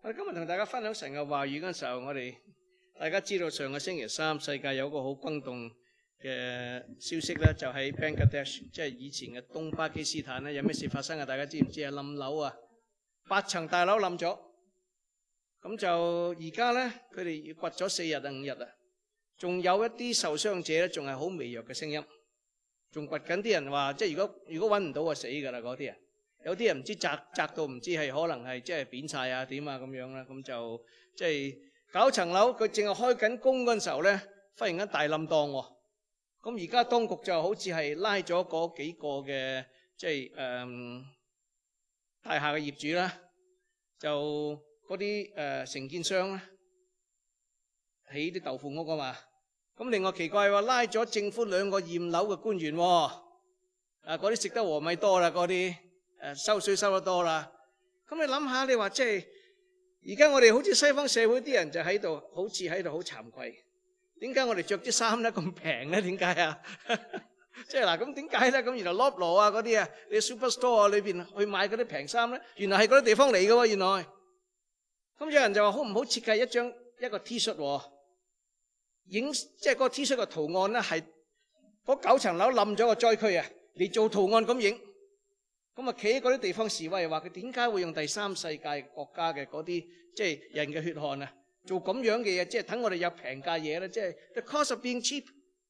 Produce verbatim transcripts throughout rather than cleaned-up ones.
我哋今日同大家分享神嘅話語嗰陣時候，我哋大家知道上個星期三世界有個好轟動嘅消息咧，就喺 Bangladesh， 即係以前嘅東巴基斯坦咧，有咩事發生啊？大家知唔知啊？冧樓啊，八層大樓冧咗，咁就而家咧，佢哋掘咗四日定五日啊，仲有一啲受傷者咧，仲係好微弱嘅聲音，仲掘緊啲人話，即係如果如果揾唔到就死㗎啦嗰啲人。有啲人唔知砸砸到唔知係可能係即係扁晒啊點啊咁樣啦，咁就即係搞層樓，佢淨係開緊工嗰陣時候咧，忽然間大冧檔喎。咁而家當局就好似係拉咗嗰幾個嘅即係誒大廈嘅業主啦，就嗰啲誒承建商啦，起啲豆腐屋啊嘛。咁另外奇怪話拉咗政府兩個驗樓嘅官員喎，啊嗰啲食得禾米多啦嗰啲。誒收水收得多啦，咁你諗下，你話即係而家我哋好似西方社會啲人就喺度，好似喺度好慚愧。點解我哋着啲衫咧咁平咧？點解啊？即係嗱，咁點解咧？咁原來 Loblaw 啊嗰啲啊，你 Superstore 啊裏邊去買嗰啲平衫咧，原來係嗰啲地方嚟嘅喎。原來咁有人就話好唔好設計一張一個 T 恤喎，影即係嗰個 T 恤嘅圖案咧係嗰九層樓冧咗個災區啊，嚟做圖案咁影。咁啊，企喺嗰啲地方示威，話佢點解會用第三世界國家嘅嗰啲即係人嘅血汗啊，做咁樣嘅嘢，即係等我哋有平價嘢咧，即係 the cost of being cheap。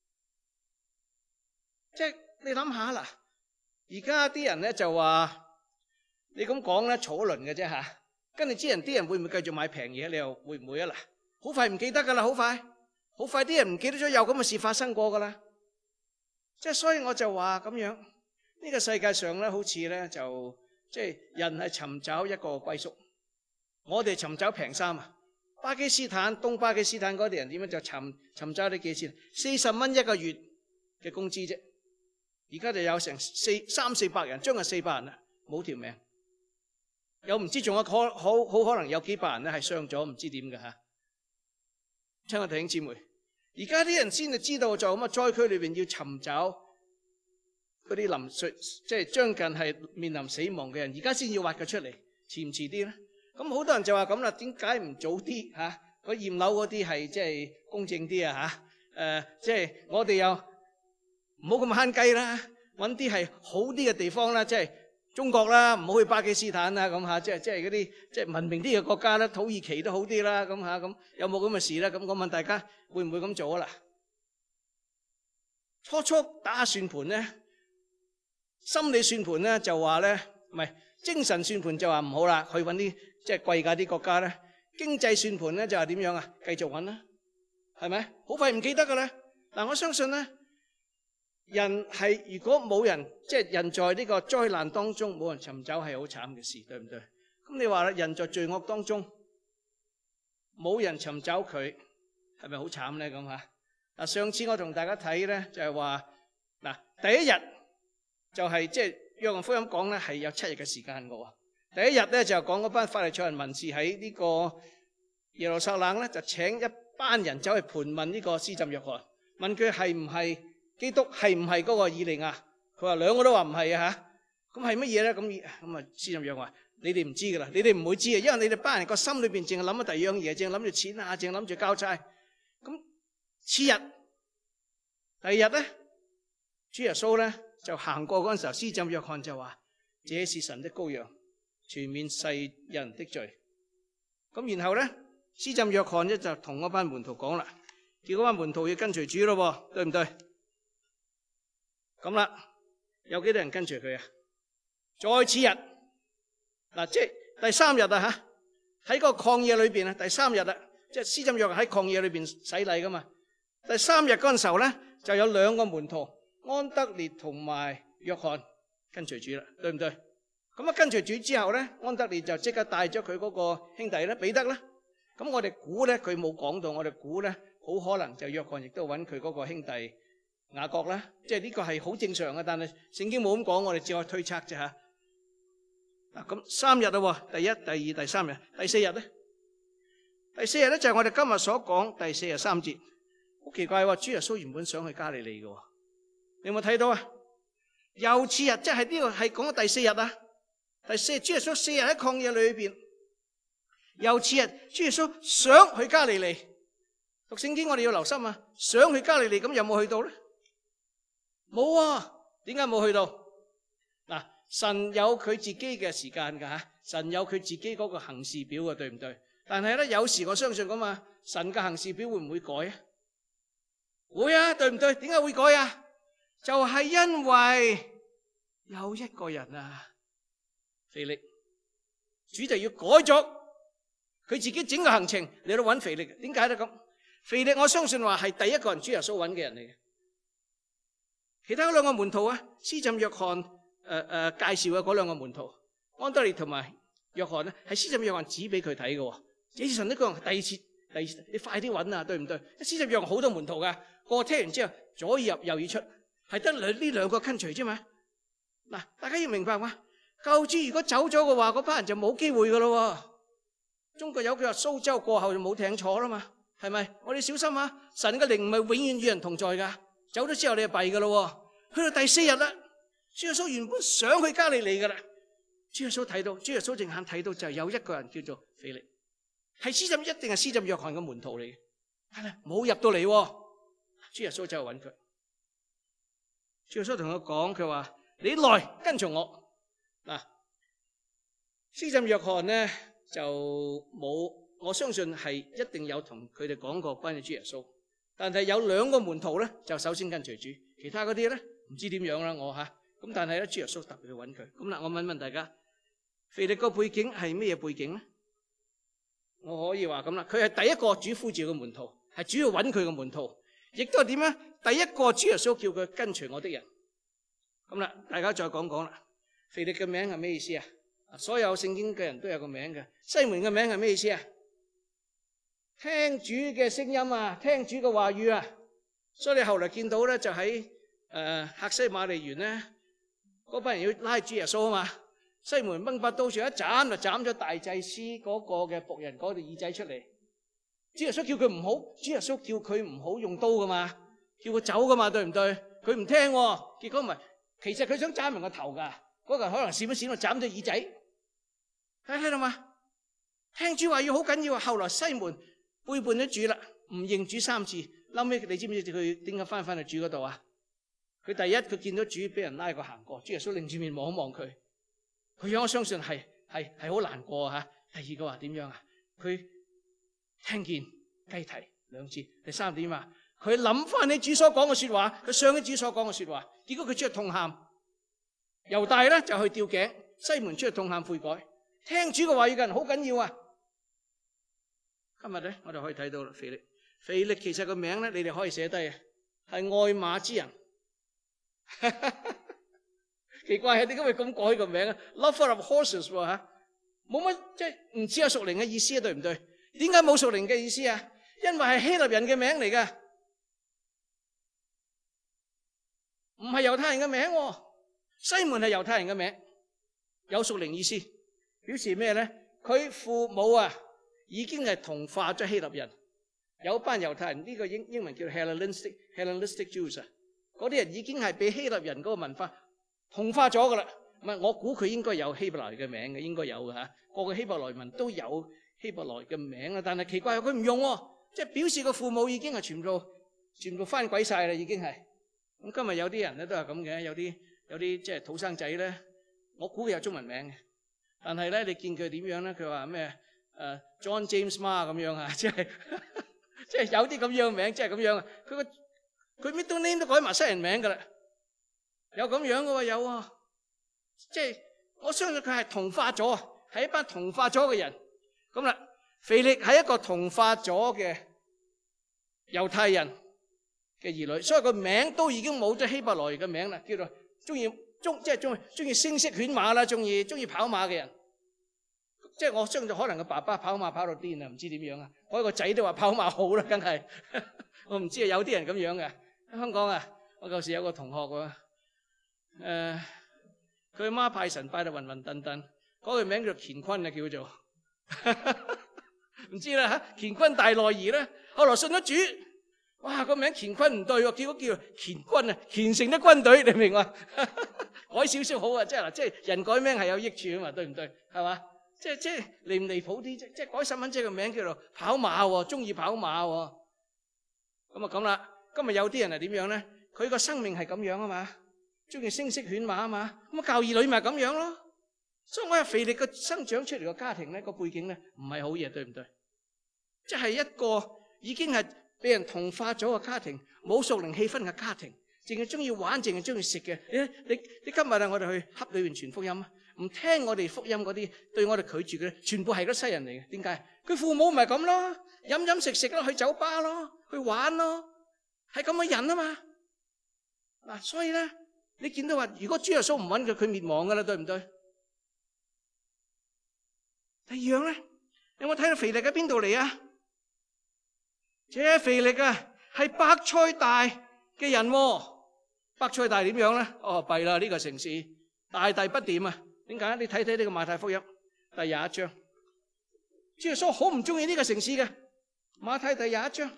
即係你諗下啦，而家啲人咧就話你咁講咧，坐輪嘅啫嚇，跟住啲人啲人會唔會繼續買平嘢？你又會唔會啊？嗱，好快唔記得噶啦，好快，好快啲人唔記得咗有咁嘅事發生過噶啦。即係所以我就話咁樣。呢個世界上咧，好似咧就即係人係尋找一個歸宿，我哋尋找平衫啊！巴基斯坦、東巴基斯坦嗰啲人點樣就尋尋找啲幾錢？四十蚊一個月嘅工資啫，而家就有成四三四百人，將近四百人啊，冇條命。有唔知仲有可好好可能有幾百人咧係傷咗，唔知點嘅嚇。親愛弟兄姊妹，而家啲人先至知道就咁啊，災區裏邊要尋找。嗰啲臨睡即係將近係面臨死亡嘅人，而家先要挖佢出嚟，遲唔遲啲咧？咁好多人就話咁啦，點解唔早啲嚇？嗰驗樓嗰啲係即係公正啲啊嚇？誒，即係我哋又唔好咁慳雞啦，揾啲係好啲嘅地方啦，即係中國啦，唔好去巴基斯坦啦咁嚇，即係即係嗰啲即係文明啲嘅國家啦，土耳其都好啲啦咁嚇咁，有冇咁嘅事咧？咁我問大家會唔會咁做啊？嗱，初初打下算盤咧。心理算盤咧就話咧，唔係精神算盤就話唔好啦，去揾啲即係貴價啲國家咧。經濟算盤咧就係點樣啊？繼續揾啦，係咪？好快唔記得㗎啦。嗱，我相信咧，人係如果冇人即係人在呢個災難當中冇人尋找係好慘嘅事，對唔對？咁你話啦，人在罪惡當中冇人尋找佢，係咪好慘咧？咁嚇嗱，上次我同大家睇咧就係話嗱，第一日。就係即係約翰福音講咧，係有七日嘅時間嘅喎。第一日咧就講嗰班法利賽人文士喺呢個耶路撒冷咧，就請一班人走去盤問呢個施浸約翰，問佢係唔係基督，係唔係嗰個以利亞？佢話兩個都話唔係啊嚇。咁係乜嘢咧？咁咁啊，施浸約翰話：你哋唔知㗎啦，你哋唔會知啊，因為你哋班人個心裏邊淨係諗咗第二樣嘢，淨係諗住錢啊，淨係諗住交差。咁次日，第二日咧，主耶穌咧。就行過嗰陣時候，施浸約翰就話：這是神的羔羊，全免世人的罪。咁然後咧，施浸約翰咧就同嗰班門徒講啦，叫嗰班門徒要跟隨主咯，對唔對？咁啦，有幾多人跟隨佢啊？再次日，嗱，即係第三日啊嚇，喺個曠野裏邊啊，第三日啊，即係施浸約翰喺曠野裏邊洗禮噶嘛。第三日嗰陣時候咧，就有兩個門徒。安德烈同埋約翰跟隨主啦，對唔對？咁啊跟隨主之後咧，安德烈就即刻帶咗佢嗰個兄弟咧，彼得啦。咁我哋估咧，佢冇講到，我哋估咧，好可能就約翰亦都揾佢嗰個兄弟雅各啦。即係呢個係好正常嘅，但係聖經冇咁講，我哋只可以推測啫嚇。嗱，咁三日啦，第一、第二、第三日，第四日咧，第四日咧就係我哋今日所講第四日三節。好奇怪喎，主耶穌原本想去加利利嘅。你有冇睇到啊？又次日，即係呢個係講咗第四日啊。第四日，主耶穌四日喺曠野裏邊， 又次日，主耶穌想去加利利。讀聖經我哋要留心啊，想去加利利，咁有冇去到咧？冇啊，點解冇去到？嗱，神有佢自己嘅時間噶吓，神有佢自己嗰個行事表嘅，對唔對？但係咧，有時我相信咁啊，神嘅行事表會唔會改啊？會啊，對唔對？點解會改啊？就係因為有一個人啊，腓力，主就要改咗佢自己整個行程嚟到揾腓力。點解咧咁？腓力我相信話係第一個人主耶穌揾嘅人嚟嘅。其他嗰兩個門徒啊，施浸約翰誒誒介紹嘅嗰兩個門徒，安德烈同埋約翰咧，係施浸約翰指俾佢睇嘅。這次神呢個人第二次，第二次你快啲揾啊，對唔對？施浸約翰好多門徒噶，個個聽完之後左耳入右耳出，係得兩呢兩個跟隨啫嘛。嗱，大家要明白嘛，救主如果走咗嘅話，嗰班人就冇機會噶咯。中國有句話，蘇州過後就冇艇坐啦嘛，係咪？我哋小心啊！神嘅靈唔係永遠與人同在噶，走咗之後你就弊噶咯。去到第四日啦，主耶穌原本想去加利利噶啦，主耶穌睇到，主耶穌正眼睇到就係有一個人叫做腓力，係施浸一定係施浸約翰嘅門徒嚟嘅，但係冇入到嚟。主耶穌就揾佢，主耶穌同佢講，佢話你來跟從我。嗱，施浸約翰呢就冇，我相信係一定有同佢哋講過關於主耶穌，但係有兩個門徒咧就首先跟隨主，其他嗰啲咧唔知點樣啦，我吓咁，但係咧主耶穌特別去揾佢。咁啦，我問問大家，腓力個背景係咩嘢背景咧？我可以話咁啦，佢係第一個主呼召嘅門徒，係主要揾佢嘅門徒，亦都係點咧？第一個主耶穌叫佢跟隨我的人。咁啦，大家再講講啦。腓力嘅名係咩意思啊？所有聖經嘅人都有個名嘅。西門嘅名係咩意思啊？聽主嘅聲音啊，聽主嘅話語啊。所以你後來見到咧，就喺誒客西馬尼園咧，嗰班人要拉主耶穌啊嘛。西門掹把刀上一斬，就斬咗大祭司嗰個嘅僕人嗰條耳仔出嚟。主耶穌叫佢唔好，主耶穌叫佢唔好用刀噶嘛，叫佢走噶嘛，對唔對？佢唔聽，結果唔係，其實佢想斬人個頭噶，嗰個人可能閃一閃就斬咗耳仔。睇睇到嘛？聽主話要好緊要啊！後來西門背叛咗主啦，唔認主三次，後尾你知唔知佢點解翻翻去主嗰度啊？佢第一佢見到主俾人拉過行過，主耶穌擰住面望一望佢，佢樣我相信係係係好難過啊！吓，第二個話點樣啊？佢聽見雞啼兩次，第三點啊？佢諗翻你主所講嘅說話，佢想起主所講嘅說話，結果佢出去痛喊。猶大咧就去吊頸，西門出去痛喊悔改。聽主嘅話語嘅人好緊要啊！今日咧我哋可以睇到啦，腓力，腓力其實個名咧，你哋可以寫低啊，係愛馬之人。奇怪係點解會咁改個名啊 ？Lover of horses 喎吓，冇乜即係唔知有屬靈嘅意思啊？對唔對？點解冇屬靈嘅意思啊？因為係希臘人嘅名嚟噶，唔係猶太人嘅名。西門係猶太人嘅名，有屬靈意思，表示咩咧？佢父母啊已經係同化咗希臘人，有班猶太人呢個英英文叫 Hellenistic Hellenistic Jews 啊，嗰啲人已經係俾希臘人嗰個文化同化咗噶啦。唔係，我估佢應該有希伯來嘅名嘅，應該有嘅吓，個個希伯來文都有希伯來嘅名啊。但係奇怪佢唔用，即係表示個父母已經係全部全部翻鬼晒啦，已經係。咁今日有啲人咧都係咁嘅，有啲有啲即係土生仔咧，我估佢有中文名嘅，但係咧你見佢點樣咧？佢話咩？誒 John James Ma 咁樣啊，即係即係有啲咁樣嘅名，即係咁樣啊。佢個佢 middle name 都改埋西人名噶啦，有咁樣嘅喎，有啊。即係我相信佢係同化咗，係一班同化咗嘅人。咁啦，腓力係一個同化咗嘅猶太人嘅兒女，所以個名都已經冇咗希伯來嘅名啦，叫做中意中即係中中意聲色犬馬啦，中意中意跑馬嘅人。即係我相信可能個爸爸跑馬跑到癲啊，唔知點樣啊。我個仔都話跑馬好啦，梗係我唔知啊，有啲人咁樣嘅。香港啊，我舊時有個同學喎，誒、呃，佢阿媽拜神拜到暈暈沌沌，嗰個名叫乾坤啊，叫做唔知啦吓，乾坤大挪移咧，後來信咗主，哇個名乾坤唔對喎，叫叫乾軍啊，虔誠的軍隊，你明嘛？改少少好啊，即係嗱，即係人改名係有益處啊嘛，對唔對？係嘛？ 即係即係離唔離譜啲啫？即係改細蚊仔嘅名叫做跑馬喎，中意跑馬喎。咁啊咁啦，今日有啲人係點樣咧？佢個生命係咁樣啊嘛，中意聲色犬馬啊嘛，咁啊教兒女咪咁樣咯。所以我係腓力嘅生長出嚟嘅家庭咧，個背景咧唔係好嘢，對唔對？即係一個已經係俾人同化咗嘅家庭，冇屬靈氣氛嘅家庭，淨係中意玩，淨係中意食嘅。你你你今日啊，我哋去恰裏邊傳福音啊，唔聽我哋福音嗰啲，對我哋拒絕嘅，全部係嗰西人嚟嘅。點解？佢父母咪咁咯，飲飲食食咯，去酒吧咯，去玩咯，係咁嘅人啊嘛。嗱，所以咧，你見到話，如果主耶穌唔揾佢，佢滅亡噶啦，對唔對？第二樣咧，有冇睇到腓力喺邊度嚟啊？這腓力啊，係伯賽大嘅人喎。伯賽大點樣咧？哦，弊啦，呢個城市大大不掂啊！點解？你睇睇呢個馬太福音第廿一章，主耶穌好唔中意呢個城市嘅。馬太第廿一章，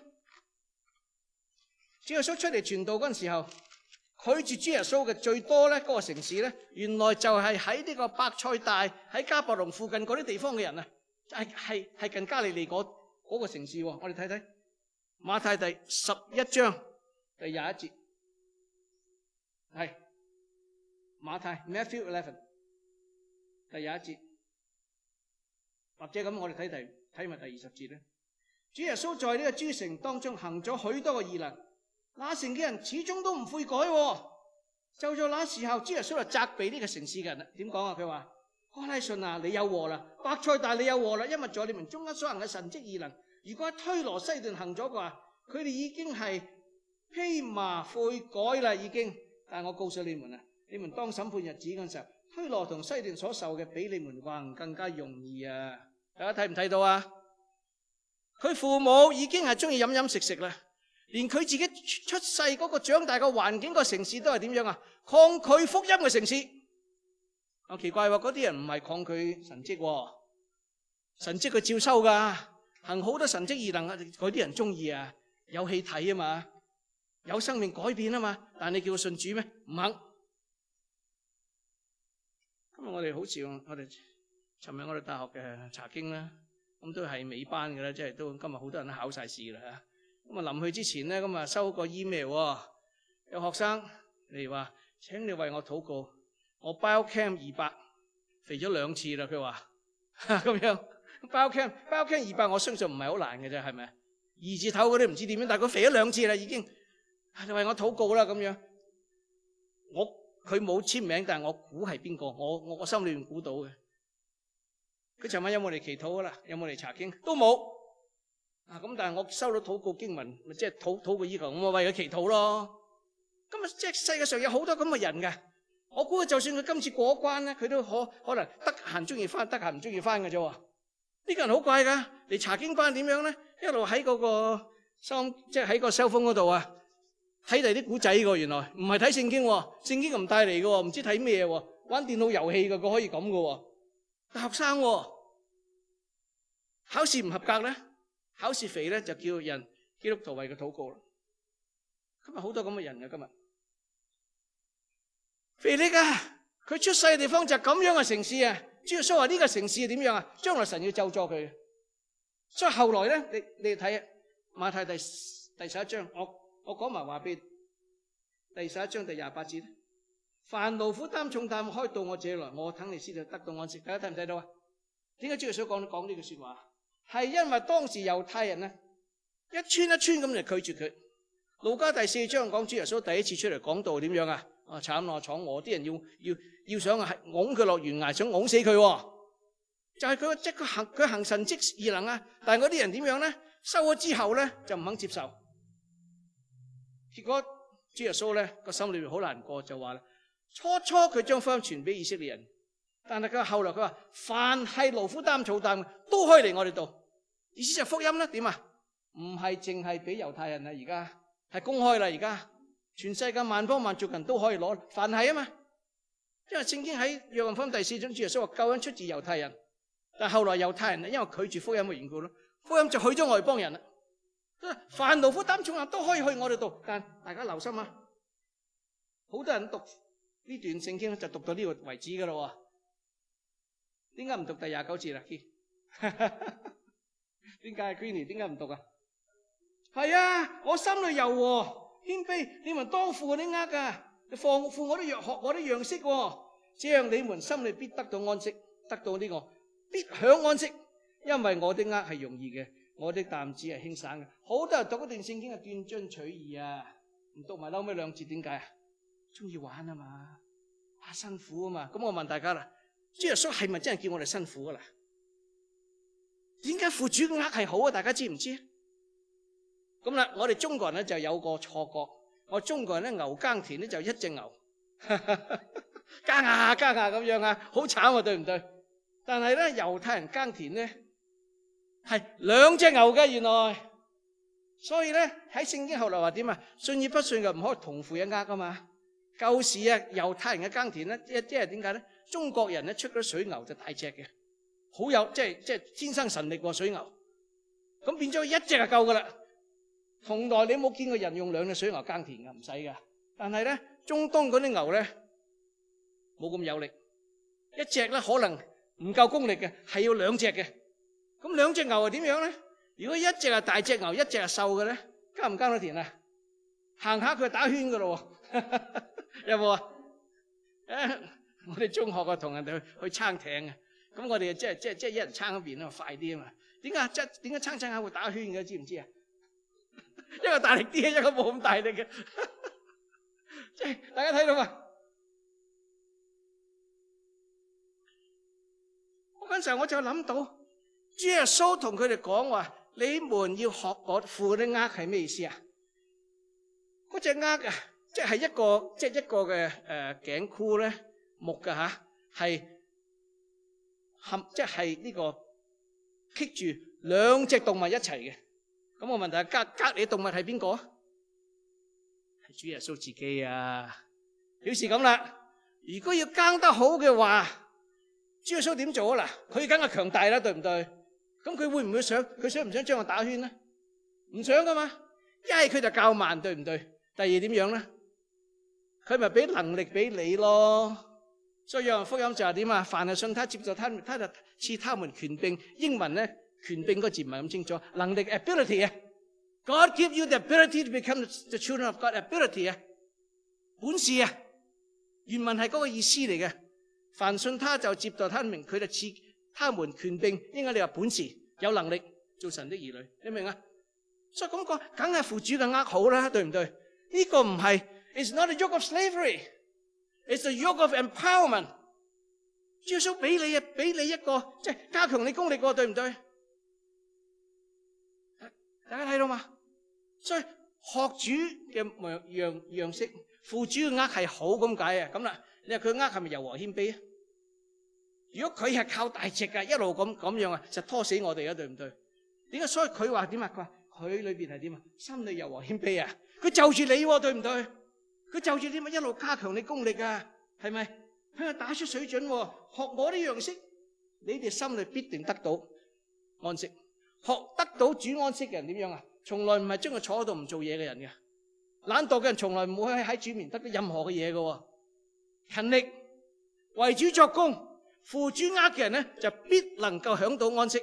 主耶穌出嚟傳道嗰陣時候，拒絕主耶穌嘅最多咧，嗰個城市咧，原來就係喺呢個伯賽大喺迦百農附近嗰啲地方嘅人啊，係係係近加利利嗰嗰個城市。我哋睇睇馬太第十一章第廿一節，係馬太 Matthew eleven 第廿一節，或者咁我哋睇睇睇埋第二十節咧。主耶穌在呢個諸城當中行咗許多嘅異能，那城嘅人始終都唔悔改。就在那時候，主耶穌就責備呢個城市嘅人啦。點講啊？佢話：哥拉汛啊，你有禍啦！伯賽大你有禍啦！因為在你們中間所行嘅神蹟異能，如果喺推羅西頓行咗嘅話，佢哋已經係披麻悔改啦，已經。但係我告訴你們啊，你們當審判日子嗰陣時候，推羅同西頓所受嘅比你們還更加容易啊！大家睇唔睇到啊？佢父母已經係中意飲飲食食啦，連佢自己出世嗰個長大嘅環境、個城市都係點樣啊？抗拒福音嘅城市。好奇怪喎，嗰啲人唔係抗拒神蹟，神蹟佢照收噶，行好多神蹟異能啊！嗰啲人中意啊，有戲睇啊嘛，有生命改變啊嘛。但係你叫佢信主咩？唔肯。今日我哋好似我哋尋日我哋大學嘅查經啦。咁都係尾班嘅啦，即係都今日好多人都考晒試啦嚇。咁啊臨去之前咧，咁啊收個 email，有學生嚟話：請你為我禱告，我 Biochem 二百肥咗兩次啦。佢話咁樣 Biochem Biochem 二百，我相信唔係好難嘅啫，係咪？二字頭嗰啲唔知點樣，但係佢肥咗兩次啦已經。你為我禱告啦咁樣。我佢冇簽名，但係我估係邊個？我我我心裏面估到嘅。佢尋晚有冇嚟祈禱啦？有冇嚟查經？都冇啊！咁但係我收到禱告經文，咪即係禱禱告要求，我咪為佢祈禱咯。咁啊，即係世界上有好多咁嘅人㗎。我估就算佢今次過關咧，佢都可可能得閒中意翻，得閒唔中意翻嘅啫。呢個人好怪㗎，嚟查經班點樣咧？一路喺嗰個收，即係喺個 cell phone 嗰度啊，睇第啲古仔㗎。原來唔係睇聖經，聖經唔帶嚟㗎，唔知睇咩喎？玩電腦遊戲㗎，佢可以咁㗎。大學生考試唔合格咧，考試肥咧就叫人基督徒為佢禱告啦。今日好多咁嘅人啊！今日腓力啊，佢出世嘅地方就係咁樣嘅城市啊。主耶穌話呢個城市係點樣啊？將來神要咒詛佢。所以後來咧，你你睇馬太第第十一章，我我講埋話俾第十一章第廿八節。凡勞苦擔重擔開到我這裏來，我等你先至得到安息。大家睇唔睇到啊？點解主耶穌講講呢句說話？係因為當時猶太人咧一村一村咁嚟拒絕佢。路加第四章講主耶穌第一次出嚟講道點樣啊？啊慘咯，闖禍啲人要要要想係拱佢落懸崖，想拱死佢。就係佢即係佢行佢行神蹟異能啊！但係嗰啲人點樣咧？收咗之後咧就唔肯接受。結果主耶穌咧個心裏面好難過，就話啦。初初佢將福音傳俾以色列人，但係佢後來佢話凡係勞苦擔重擔都可以嚟我哋度。意思就係福音咧點啊？唔係淨係俾猶太人啊，而家係公開啦，而家全世界萬邦萬族人都可以攞，凡係啊嘛。因為聖經喺約翰福音第四章主耶穌話救恩出自猶太人，但係後來猶太人因為拒絕福音嘅緣故咯，福音就去咗外邦人啦。凡勞苦擔重擔都可以去我哋度，但大家留心啊，好多人讀呢段聖經就讀到呢個為止噶啦。 點解唔讀第廿九節啦？點解 Queenie 點解唔讀啊？係啊，我心裏柔和謙卑，你們當負我啲軛噶，放負我啲樣學我啲樣式，這樣你們心裏必得到安息，得到呢、這個必享安息，因為我的軛係容易嘅，我的擔子係輕省嘅。好多人讀嗰段聖經係斷章取義啊，唔讀埋後尾兩節，點解啊？中意玩啊嘛，怕辛苦啊嘛。咁我問大家啦，主耶穌係咪真係叫我哋辛苦噶啦？點解負主嘅軛係好啊？大家知唔知？咁啦，我哋中國人咧就有個錯覺，我中國人咧牛耕田咧就一隻牛，耕下耕下咁樣啊，好慘啊，對唔對？但係咧猶太人耕田咧係兩隻牛嘅，原來，所以咧喺聖經後來話點啊？信與不信嘅唔可以同負一軛噶嘛。舊時啊，猶太人嘅耕田咧，即即係點解咧？中國人咧出嗰啲水牛就大隻嘅，好有即係即係天生神力喎水牛，咁變咗一隻就夠噶啦。從來你冇見過人用兩隻水牛耕田噶，唔使噶。但係咧，中東嗰啲牛咧冇咁有力，一隻咧可能唔夠功力嘅，係要兩隻嘅。咁兩隻牛係點樣咧？如果一隻係大隻牛，一隻係瘦嘅咧，耕唔耕到田啊？行下佢就打圈噶咯，有冇啊？誒，我哋中學嘅同人哋去去撐艇嘅，咁我哋即係即係即係一人撐一邊啊，快啲啊嘛。點解即點解撐撐下會打圈嘅？知唔知啊？一個大力啲，一個冇咁大力嘅，即係大家睇到嘛？我嗰陣時候我就諗到，主耶穌同佢哋講話：你們要學我負啲軛係咩意思啊？嗰隻軛啊，即係一個即係一個嘅誒頸箍咧，木嘅吓，係冚即係呢個棘住兩隻動物一齊嘅。咁我問大家，隔隔離動物係邊個？係主耶穌自己啊！表示咁啦，如果要耕得好嘅話，主耶穌點做啊？嗱，佢梗係強大啦，對唔對？咁佢會唔會想？佢想唔想將我打圈咧？唔想噶嘛。一係佢就較慢，對唔對？第二點樣咧？佢咪俾能力俾你咯。所以約翰福音就係點啊？凡係信他、接受他，他就賜他們權柄。英文咧？權柄個字唔係咁清楚，能力 ability 啊 ，God give you the ability to become the children of God ability 啊，本事啊，原文係嗰個意思嚟嘅。凡信他就接待他名，佢就賜他們權柄。應該你話本事有能力做神的兒女，你明啊？所以咁講，梗係負主嘅軛好啦，對唔對？呢、這個唔係 ，it's not a yoke of slavery，it's a yoke of empowerment。耶穌俾你啊，俾你一個即係加強你功力喎，對唔對？大家睇到嘛？所以學主嘅樣樣式，負主嘅軛係好咁解啊！咁啦，你話佢軛係咪柔和謙卑啊？如果佢係靠大隻嘅，一路咁咁樣啊，就拖死我哋啊！對唔對？點解？所以佢話點啊？佢話佢裏邊係點啊？心裏柔和謙卑啊！佢就住你喎，對唔對？佢就住點啊？一路加強你功力啊，係咪？佢係打出水準喎，學我啲樣式，你哋心裏必定得到安息。學得到主安息嘅人點樣啊？從來唔係將佢坐喺度唔做嘢嘅人嘅，懶惰嘅人從來唔會喺主面得到任何嘅嘢嘅。勤力為主作工、負主軛嘅人咧，就必能夠享到安息。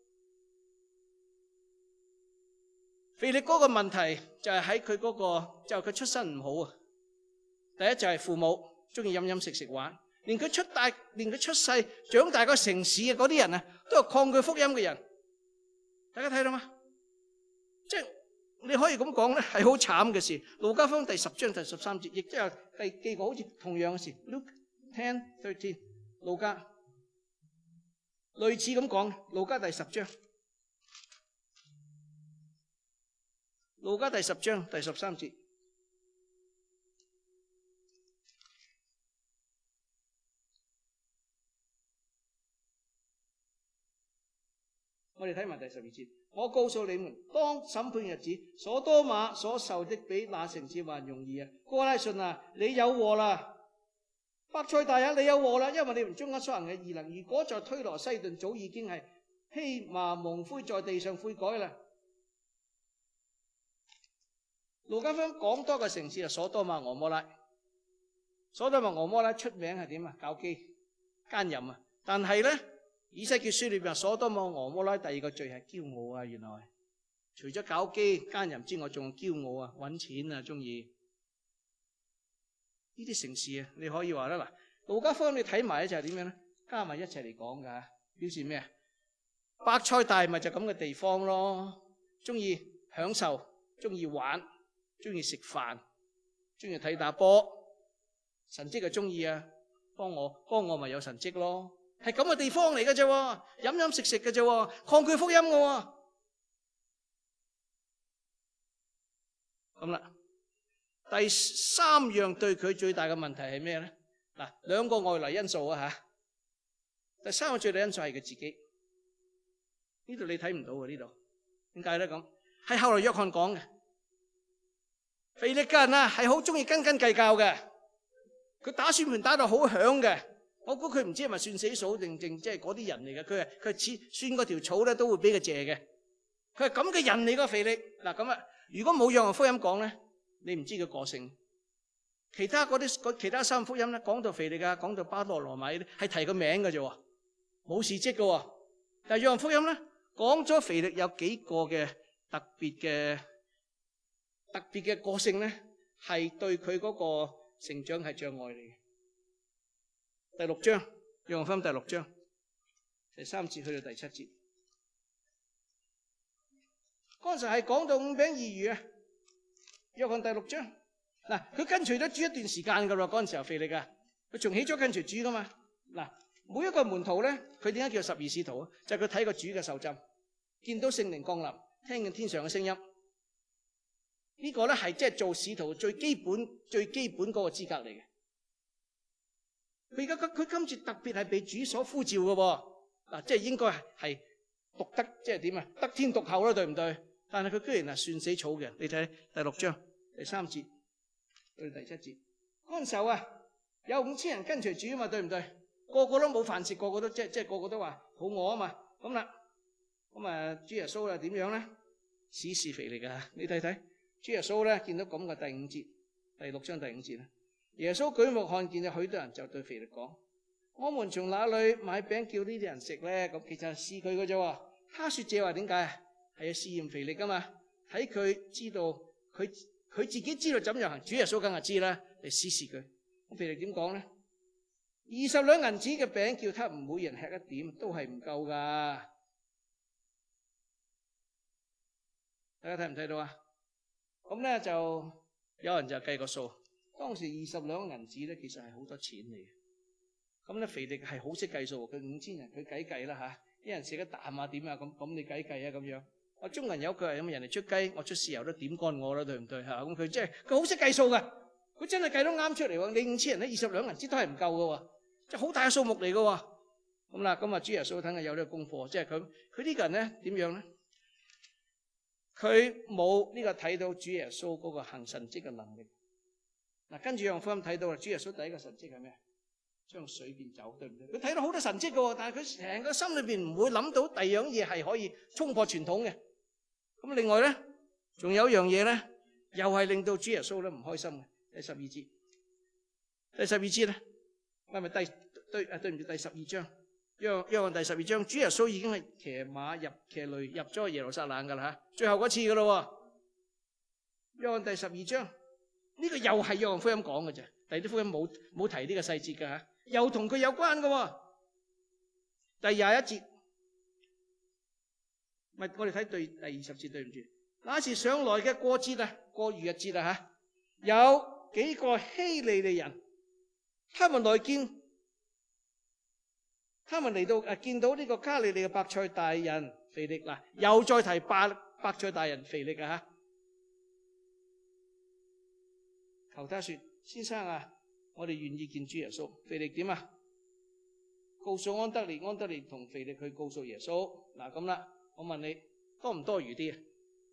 腓力嗰個問題就係喺佢嗰個，就係佢出身唔好啊。第一就係父母中意飲飲食食玩，連佢出大，連佢出世長大個城市嘅嗰啲人啊，都係抗拒福音嘅人。大家睇到嗎？即係你可以咁講咧，係好慘嘅事。路加福音第十章第十三節，亦即係第幾個好似同樣嘅事。Luke ten thirteen，路加類似咁講。路加第十章，路加第十章第十三節。我哋睇埋第十二節，我告訴你們，當審判日子，所多瑪所受的比那城市還容易啊！哥拉汛啊，你有禍啦！伯賽大啊，你有禍啦！因為你們中間所行嘅異能，如果在推羅西頓早已經係披麻蒙灰在地上悔改啦。路加福音講多個城市啊，所多瑪俄摩拉，所多瑪俄摩拉出名係點啊？搞基奸淫啊！但係咧。 以西結書裏邊，所多瑪、蛾摩拉第二個罪係驕傲啊！原來除咗搞基奸淫之外，仲驕傲啊，揾錢啊，中意呢啲城市啊，你可以話啦嗱，路加福音你睇埋咧就係點樣咧？加埋一齊嚟講噶，表示咩啊？伯賽大咪就咁嘅地方咯，中意享受，中意玩，中意食飯，中意睇打波，神蹟就中意啊！幫我幫我咪有神蹟咯，係咁嘅地方嚟嘅啫，飲飲食食嘅啫，抗拒福音嘅。咁啦，第三樣對佢最大嘅問題係咩咧？嗱，兩個外來因素啊吓。第三個最大因素係佢自己。呢度你睇唔到嘅，呢度點解咧？咁係後來約翰講嘅，腓力嘅人啊係好中意斤斤計較嘅，佢打算盤打到好響嘅。我估佢唔知係咪算死數定定即係嗰啲人嚟嘅。佢係佢係似算嗰條草咧都會俾佢借嘅。佢係咁嘅人嚟個腓力。嗱咁啊，如果冇約翰福音講咧，你唔知佢個性。其他嗰啲其他三福音咧，講到腓力啊，講到巴多羅買咧，係提個名嘅啫，冇事蹟嘅。但係約翰福音咧，講咗腓力有幾個嘅特別嘅特別嘅個性咧，係對佢嗰個成長係障礙嚟嘅。第六章，約翰福音第六章第三節去到第七節，嗰陣時係講到五餅二魚啊。約翰第六章嗱，佢跟隨咗主一段時間噶啦，嗰陣時候腓力啊，佢從起咗跟隨主噶嘛。嗱，每一個門徒咧，佢點解叫十二使徒啊？就係佢睇過主嘅受浸，見到聖靈降臨，聽見天上嘅聲音。呢個咧係即係做使徒最基本、最基本嗰個資格嚟嘅。佢而家佢佢今次特別係被主所呼召嘅喎，嗱，即係應該係獨得，即係點啊？得天獨厚啦，對唔對？但係佢居然係算死草嘅。你睇第六章第三節對第七節，嗰陣時候啊，有五千人跟隨主啊嘛，對唔對？個個都冇飯食，個個都即係即係個個都話肚餓啊嘛。咁啦，咁啊，主耶穌啊點樣咧？史是腓力啊！你睇睇，主耶穌咧見到咁嘅第五節，第六章第五節啦。耶穌舉目看見有許多人，就對腓力講：我們從哪裏買餅叫呢啲人食咧？咁其實係試佢嘅啫。他說這話點解啊？係要試驗腓力噶嘛，睇佢知道佢佢自己知道怎樣行，主耶穌梗係知啦，嚟試試佢。咁腓力點講咧？二十兩銀子嘅餅叫他唔每人吃一點，都係唔夠噶。大家睇唔睇到啊？咁咧就有人就計個數，當時二十兩銀子咧，其實係好多錢嚟嘅。咁咧腓力係好識計數，佢五千人佢計計啦吓，一人食一啖啊點啊咁，咁你計計啊咁樣。我中人有句係咁，人哋出雞，我出豉油都點乾我啦，對唔對吓？咁佢即係佢好識計數噶，佢真係計到啱出嚟喎。你五千人咧，二十兩銀子都係唔夠噶，即係好大嘅數目嚟噶。咁啦，咁啊主耶穌等佢有呢個功課，即係佢佢呢個人咧點樣咧？佢冇呢個睇到主耶穌嗰個行神蹟嘅能力。嗱，跟住約翰福音睇到啦，主耶穌第一個神蹟係咩？將水變酒，對唔對？佢睇到好多神蹟嘅，但係佢成個心裏邊唔會諗到第二樣嘢係可以衝破傳統嘅。咁另外咧，仲有一樣嘢咧，又係令到主耶穌咧唔開心嘅。第十二節，第十二節咧，係咪第對啊？對唔住，第十二章，約約翰第十二章，主耶穌已經係騎馬入騎驢入咗耶路撒冷噶啦吓，最後嗰次噶咯。約翰第十二章，呢個又係約翰福音講嘅啫，第啲福音冇冇提呢個細節嘅吓，又同佢有關嘅。第廿一節。咪我哋睇對第二十節，對唔住，那時上來嘅過節啊，過逾越節啊吓，有幾個希利尼人，他們來見，他們嚟到誒、啊，見到呢個加利利嘅伯賽大人腓力，嗱，又再提伯伯賽大人腓力啊吓，求他說：先生啊，我哋願意見主耶穌。腓力點啊？告訴安德烈，安德烈同腓力去告訴耶穌。嗱咁啦。我問你多唔多餘啲啊？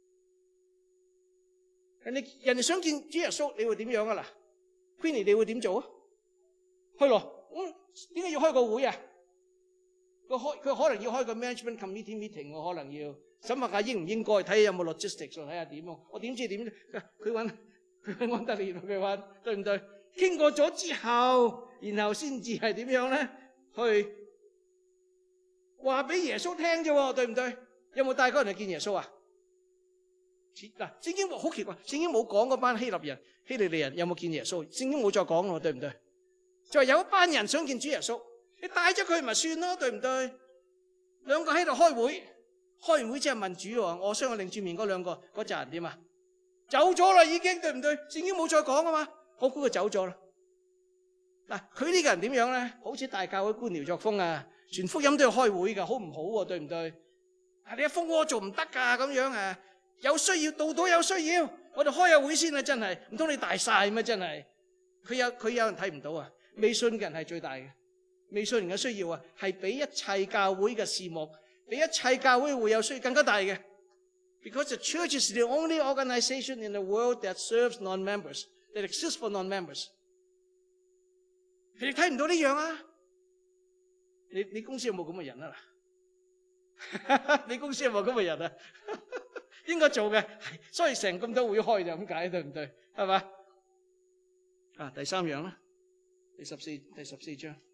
人哋人哋想見主耶穌，你會點樣啊？嗱 Queenie 你會點做啊？去咯，嗯，點解要開個會啊？佢開佢可能要開個 management committee meeting，我可能要審核下應唔應該，睇下有冇 logistics，睇下點。我點知點？佢揾佢揾安德烈，佢揾對唔對？傾過咗之後，然後先至係點樣咧？去話俾耶穌聽啫，對唔對？有冇帶嗰人去見耶穌啊？嗱，聖經好奇怪，聖經冇講嗰班希臘人、希利尼人有冇見耶穌，聖經冇再講咯，對唔對？就係有一班人想見主耶穌，你帶咗佢咪算咯，對唔對？兩個喺度開會，開完會之後問主喎，我相信擰住面嗰兩個嗰扎人點啊？走咗啦已經，對唔對？聖經冇再講啊嘛，我估佢走咗啦。嗱，佢呢個人點樣咧？好似大教會官僚作風啊，全福音都要開會噶，好唔好喎？對唔對？啊，你一蜂窩做唔得噶咁樣啊？有需要到到有需要，我哋開下會先啊！真係唔通你大晒咩？真係佢有佢有人睇唔到啊？未信嘅人係最大嘅，未信人嘅需要啊，係比一切教會嘅事務，比一切教會會有需要更加大嘅。Because the church is the only organization in the world that serves non-members, that exists for non-members。佢哋睇唔到呢樣啊？你你公司有冇咁嘅人啊？你公司有冇咁嘅人啊？應該做嘅，所以成咁多會開就咁解，對唔對？係嘛？啊，第三樣啦，第十四第十四章，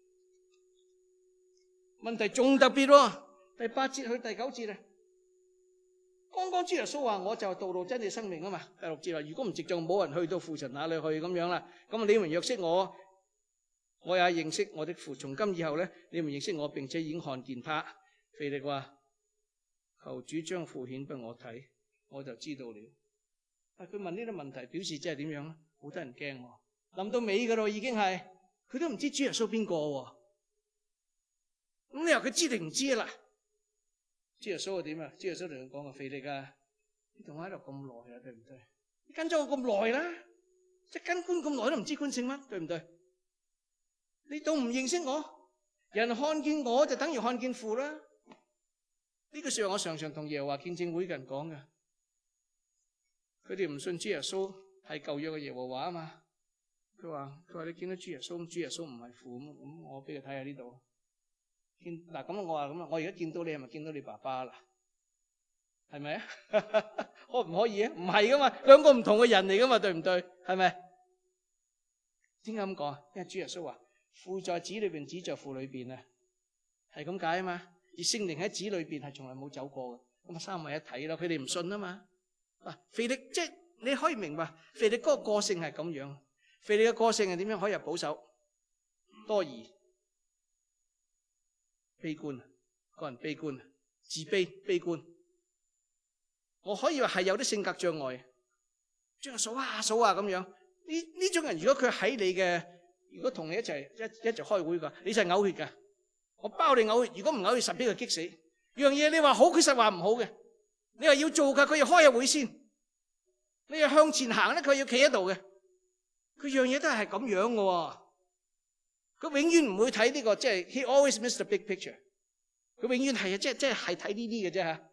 問題仲特別喎，第八節去第九節咧。剛剛主耶穌話：我就係道路真理生命啊嘛。第六節話：如果唔藉著，冇人去到父神那裏去咁樣啦。咁你們若識我，我也認識我的父。從今以後咧，你們認識我，並且已經看見他。腓力話：求主將父顯俾我睇，我就知道了。啊，佢問呢啲問題，表示即係點樣咧？好得人驚喎。臨到尾噶咯，已經係佢都唔知主耶穌邊個喎。咁你話佢知定唔知啊？啦，主耶穌係點啊？主耶穌同佢講啊，腓力啊，你同我喺度咁耐啊，對唔對？你跟咗我咁耐啦，即係跟官咁耐都唔知官姓乜，對唔對？你都唔認識我，人看見我就等於看見父啦。呢句說話我常常同耶和華見證會嘅人講嘅，佢哋唔信主耶穌係舊約嘅耶和華啊嘛。佢話佢話你見到主耶穌，主耶穌唔係父，咁咁我俾佢睇下呢度。見嗱咁我話咁啊，我而家見到你係咪見到你爸爸啦？係咪啊？可唔可以啊？唔係噶嘛，兩個唔同嘅人嚟噶嘛，對唔對？係咪？點解咁講啊？因為主耶穌話父在子裏邊，子在父裏邊啊，係咁解啊嘛。而聖靈喺子裏邊係從來冇走過嘅，咁啊三位一體咯。佢哋唔信啊嘛。啊，腓力即係你可以明白，腓力嗰個個性係咁樣。腓力嘅個性係點樣？可以係保守、多疑、悲觀，個人悲觀、自卑、悲觀。我可以話係有啲性格障礙，將數下數下咁樣。呢呢種人如果佢喺你嘅，如果同你一齊一一齊開會噶，你就係嘔血噶。我包你嘔血，如果唔嘔血，實俾佢激死。樣嘢你話好，佢實話唔好嘅。你話要做噶，佢要開下會先。你要向前行咧，佢要企喺度嘅。佢樣嘢都係咁樣嘅。佢永遠唔會睇呢個，即係 he always miss the big picture。佢永遠係啊，即係即係係睇呢啲嘅啫吓。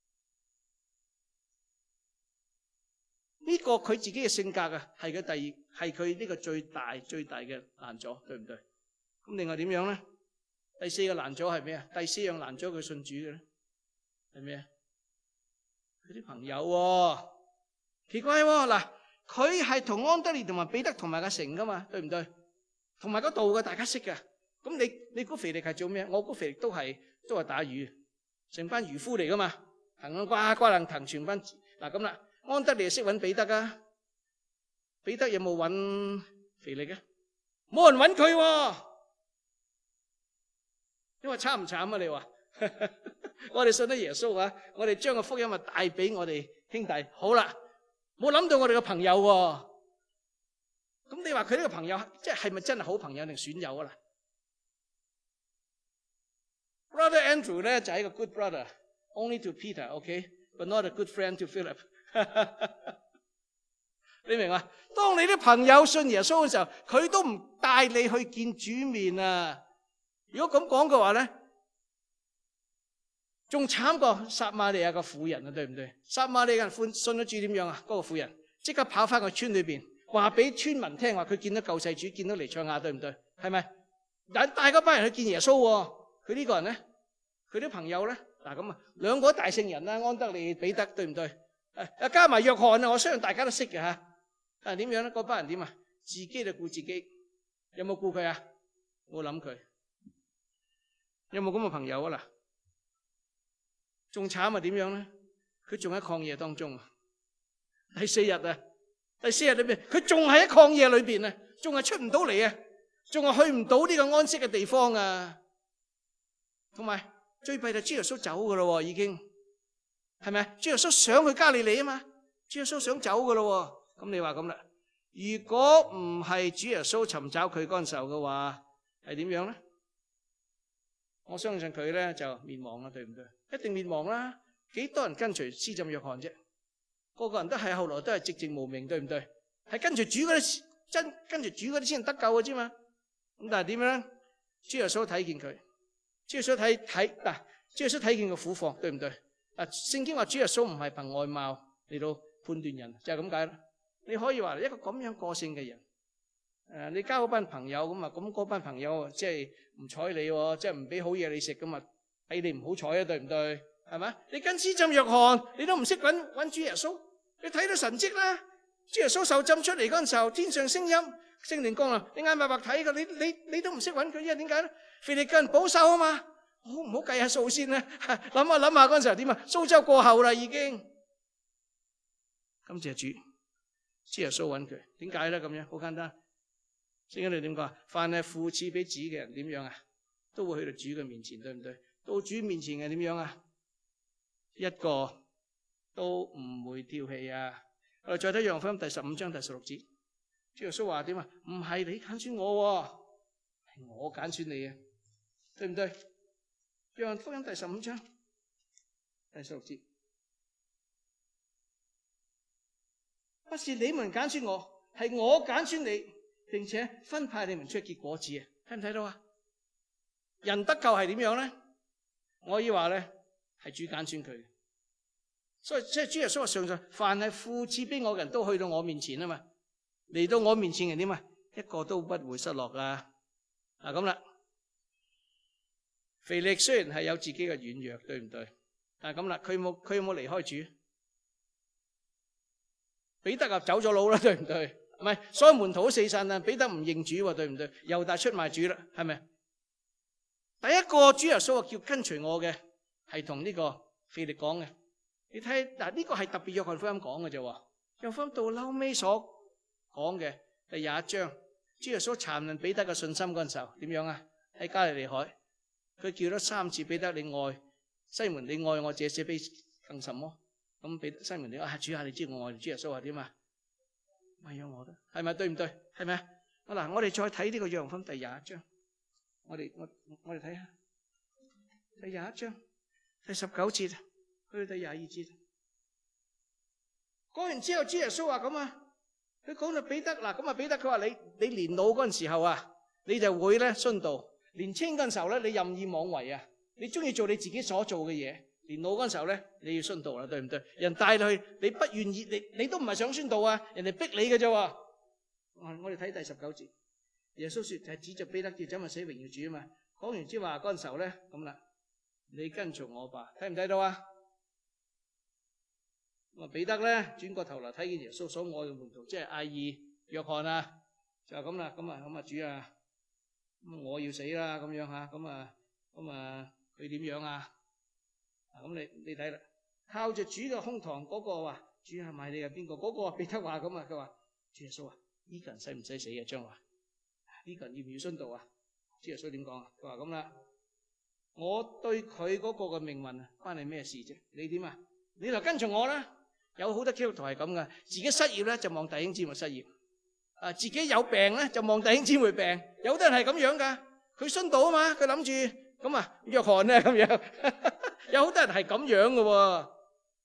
呢個佢自己嘅性格啊，係佢第二，係佢呢個最大最大嘅難阻，對唔對？咁另外點樣咧？第四個難阻係咩啊？第四樣難阻佢信主嘅咧係咩啊？佢啲朋友喎，奇怪喎。嗱，佢係同安德烈同埋彼得同埋阿成噶嘛，對唔對？同埋嗰度嘅大家識嘅。咁你你估腓力係做咩？我估腓力都係都係打魚，成班漁夫嚟噶嘛，行啊呱呱楞騰全班。嗱咁啦，安德烈識揾彼得啊，彼得有冇揾腓力嘅？冇人揾佢喎。因為慘唔慘啊？你話我哋信得耶穌啊，我哋將個福音啊帶俾我哋兄弟。好啦，冇諗到我哋個朋友喎。咁你話佢呢個朋友即係係咪真係好朋友定損友啊？啦 ，Brother Andrew 咧就係一個 good brother，only to Peter，OK，but not a good friend to Philip。你明嘛？當你啲朋友信耶穌嘅時候，佢都唔帶你去見主面啊！如果咁講嘅話咧，仲慘過撒瑪利亞個婦人啊，對唔對？撒瑪利亞人信信咗主點樣啊？嗰、那個婦人即刻跑翻個村裏邊，話俾村民聽話，佢見到救世主，見到彌賽亞，對唔對？係咪？但帶嗰班人去見耶穌，佢呢個人咧，佢啲朋友咧，嗱咁啊，兩個大聖人啦，安德烈、彼得，對唔對？誒，加埋約翰啊，我相信大家都識嘅吓。但係點樣咧？嗰班人點啊？自己就顧自己，有冇顧佢啊？冇諗佢。有冇咁嘅朋友啊？嗱， 仲慘係點樣咧？佢仲喺曠野當中啊！第四日啊，第四日裏邊，佢仲喺曠野裏邊啊，仲係出唔到嚟啊，仲係去唔到呢個安息嘅地方啊！同埋最弊就主耶穌走噶咯，已經係咪？主耶穌想去加利利啊嘛，主耶穌想走噶咯，咁你話咁啦。如果唔係主耶穌尋找佢嗰陣時候嘅話，係點樣咧？我相信佢咧就滅亡啦，對唔對？一定滅亡啦！幾多人跟隨施浸約翰啫？個個人都係後來都係寂靜無名，對唔對？係跟隨主嗰啲真跟隨主嗰啲先得救嘅啫嘛。咁但係點樣咧？主耶穌睇見佢，主耶穌睇睇嗱，主耶穌睇見個苦況，對唔對？啊，聖經話主耶穌唔係憑外貌嚟到判斷人，就係咁解啦。你可以話一個咁樣個性嘅人，誒，你交嗰班朋友咁啊，咁嗰班朋友即係唔睬你，即係唔俾好嘢你食咁啊，係你唔好彩啊，對唔對？係咪？你跟施浸約翰，你都唔識揾揾主耶穌，你睇到神蹟啦。主耶穌受浸出嚟嗰陣時候，天上聲音，聖靈降臨，你眼白白睇噶，你你你都唔識揾佢，因為點解咧？腓力嘅人保守啊嘛，好唔好計下數先咧？諗下諗下嗰陣時候點啊？蘇州過後啦，已經。感謝主，主耶穌揾佢，點解咧？咁樣好簡單。聖經裏點講啊？凡係父賜俾子嘅人點樣啊？都會去到主嘅面前，對唔對？到主面前係點樣啊？一個都唔會丟棄啊！我哋再睇約翰福音第十五章第十六節，主耶穌話點啊？唔係你揀選我，係我揀選你啊，對唔對？約翰福音第十五章第十六節，不是你們揀選我，係我揀選你，並且分派你們出去結果子啊！睇唔睇到啊？人得救係點樣咧？我可以話咧，係主揀選佢，所以即係主耶穌話上上，凡係父賜俾我嘅人都去到我面前啊嘛，嚟到我面前係點啊？一個都不會失落噶。啊咁啦，腓力雖然係有自己嘅軟弱，對唔對？但係咁啦，佢冇佢有冇離開主？彼得啊走咗佬啦，對唔對？係咪？所有門徒都四散啦，彼得唔認主，對唔對？猶大出賣主啦，係咪？第一個主耶穌叫跟隨我嘅，係同呢個腓力講嘅。你睇嗱，呢個係特別約翰福音講嘅啫。約翰福音到嬲尾所講嘅第廿一章，主耶穌查問彼得嘅信心嗰陣時候點樣啊？喺加利利海，佢叫咗三次彼得，你愛西門，你愛我這些比更甚麼？咁彼得西門你啊，主啊，你知我愛主耶穌係點啊？咪有我得，係咪對唔對？係咪啊？嗱，我哋再睇呢個約翰福音第廿一章。我哋我我哋睇下第廿一章第十九節去到第廿二節，講完之後，主耶穌話咁啊，佢講到彼得嗱，咁啊彼得佢話你你年老嗰陣時候啊，你就會咧殉道；年青嗰陣時候咧，你任意妄為啊，你中意做你自己所做嘅嘢。年老嗰陣時候咧，你要殉道啦，對唔對？人帶你去，你不願意，你你都唔係想殉道啊，人哋逼你嘅啫。我哋睇第十九節。耶穌說係指着彼得叫走咪死榮耀主啊嘛，講完之後話嗰陣時候咧咁啦，你跟從我吧，睇唔睇到啊？咁啊彼得咧轉過頭嚟睇見耶穌所愛嘅門徒，即係阿義約翰啊，就係咁啦，咁啊咁啊主啊，咁我要死啦咁樣吓，咁啊咁啊佢點樣啊？咁你你睇啦，靠住主嘅胸膛嗰個話，主係咪你係邊個？嗰個彼得話咁啊，佢話主耶穌啊，呢個人使唔使死啊？將來？呢個人要唔要殉道啊？主耶穌點講啊？佢話咁啦，我對佢嗰個嘅命運啊，關你咩事啫？你點啊？你就跟從我啦。有好多基督徒係咁噶，自己失業咧就望弟兄姊妹失業，啊自己有病咧就望弟兄姊妹病。有啲人係咁樣噶，佢殉道啊嘛，佢諗住咁啊約翰咧咁樣，有好多人係咁樣噶。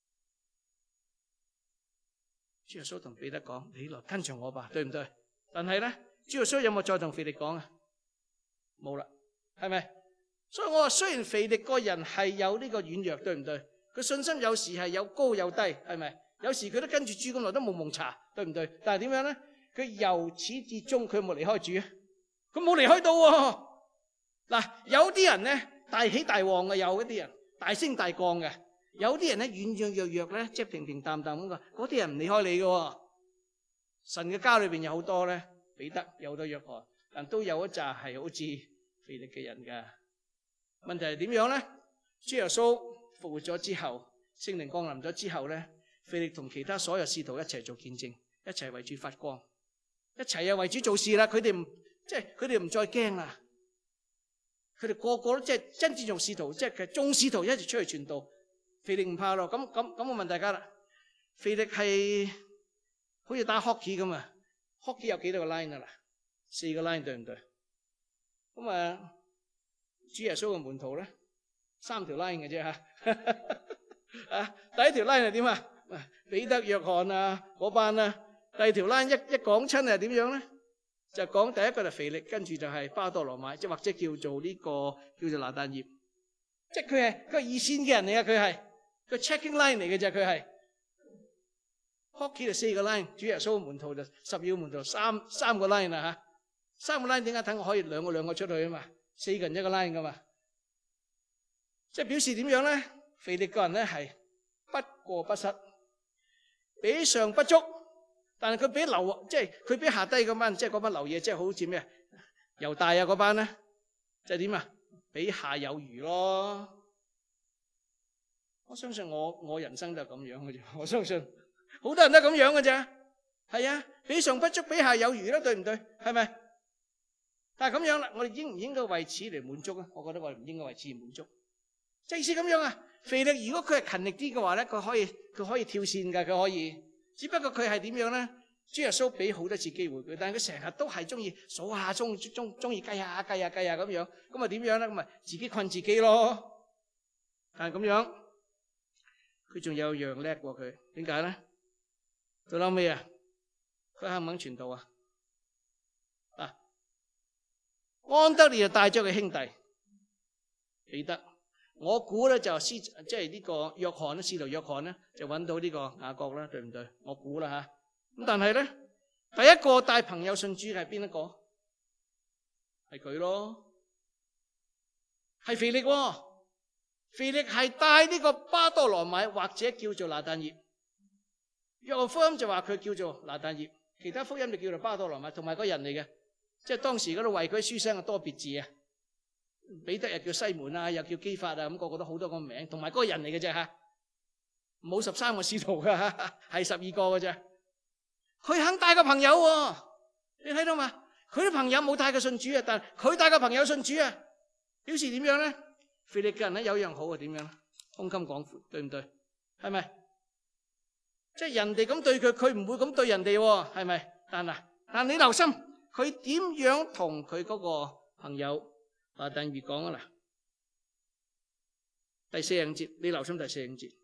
主耶穌同彼得講：你來跟從我吧，對唔對？但係咧。主耶穌有冇再同腓力講啊？冇啦，係咪？所以我話雖然腓力個人係有呢個軟弱，對唔對？佢信心有時係有高有低，係咪？有時佢都跟住主咁耐都冇蒙查，對唔對？但係點樣咧？佢由始至終佢冇離開主啊！佢冇離開到喎。嗱，有啲人咧大起大旺嘅，有一啲人大升大降嘅，有啲人咧軟軟弱弱咧，即係平平淡淡咁嘅，嗰啲人唔離開你嘅。神嘅家裏邊有好多咧。彼得有好多約翰，但都有一紮係好似腓力嘅人噶。問題係點樣咧？主耶穌復活咗之後，聖靈降臨咗之後咧，腓力同其他所有使徒一齊做見證，一齊為主發光，一齊啊為主做事啦。佢哋唔即係佢哋唔再驚啦，佢哋個個都即係真正做使徒，即係其實眾使徒一齊出去傳道。腓力唔怕咯。咁咁咁，我問大家啦，腓力係好似打 hockey 咁啊 ？hockey 有幾多個 line 啊？嗱，四個 line 對唔對？咁啊，主耶穌嘅門徒咧，三條 line 嘅啫吓。啊，第一條 line 係點啊？彼得、約翰啊嗰班啦。第二條 line 一一講親係點樣咧？就講第一個就腓力，跟住就係巴多羅買，即或者叫做呢、這個叫做拿但業，即係佢係佢係二線嘅人嚟啊！佢係佢 checking line 嚟嘅啫，佢係 hockey 就四個 line， 主耶穌門徒就十二個門徒三三個 line 啦吓，三個 line 點解等我可以兩個兩個出去啊嘛？四個人一個 line 噶嘛，即係表示點樣咧？腓力個人咧係不過不失，比上不足。但係佢俾流，即係佢俾下低嗰班，即係嗰班流嘢，即係好似咩猶大啊嗰班咧，就係點啊？比下有餘咯。我相信我我人生都係咁樣嘅啫。我相信好多人都係咁樣嘅啫。係啊，比上不足，比下有餘啦，對唔對？係咪？但係咁樣啦，我哋應唔應該為此嚟滿足啊？我覺得我哋唔應該為此而滿足。即係意思咁樣啊？腓力如果佢係勤力啲嘅話咧，佢可以佢可以跳線㗎，佢可以。只不過佢係點樣咧？主耶穌俾好多次機會佢，但係佢成日都係中意數下，中中中意計下計下計下咁樣，咁啊點樣咧？咁咪自己困自己咯。但係咁樣，佢仲有樣叻過佢，點解咧？到後尾啊，佢肯唔肯傳道啊？啊，安德烈就帶咗佢兄弟彼得。我估咧就司即係呢個約翰咧，使徒約翰咧就揾到呢個雅各啦，對唔對？我估啦吓。咁但係咧，第一個帶朋友信主係邊一個？係佢咯，係腓力喎。腓力係帶呢個巴多羅買或者叫做拿但業。約翰福音就話佢叫做拿但業，其他福音就叫做巴多羅買，同埋個人嚟嘅，即係當時嗰度為佢書生嘅多別字啊。彼得又叫西門啊，又叫基法啊，咁個個都好多個名，同埋嗰個人嚟嘅啫吓，冇十三個使徒噶，係十二個嘅啫。佢肯帶個朋友喎，你睇到嘛？佢啲朋友冇帶佢信主啊，但係佢帶個朋友信主啊，表示點樣咧？腓力嘅人咧有一樣好啊，點樣咧？胸襟廣闊，對唔對？係咪？即係人哋咁對佢，佢唔會咁對人哋喎，係咪？但係，但你留心，佢點樣同佢嗰個朋友？拿但業講啊嗱，第四十五節，你留心第四十五節。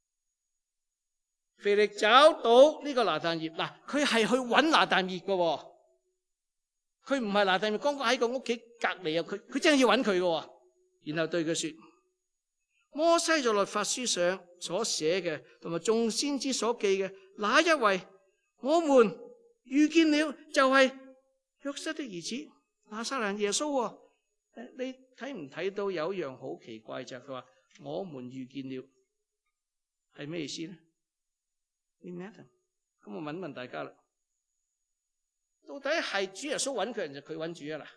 腓力找到呢個拿但業，嗱，佢係去揾拿但業嘅，佢唔係拿但業剛剛喺個屋企隔籬啊，佢佢真係要揾佢嘅，然後對佢說：摩西在律法書上所寫嘅，同埋眾先知所記嘅，哪一位我們遇見了，就係約瑟的兒子拿撒勒人耶穌。你睇唔睇到有一樣好奇怪就係佢話我們遇見了係咩意思咧？咁我問問大家啦，到底係主耶穌揾佢，人就佢揾主啊啦？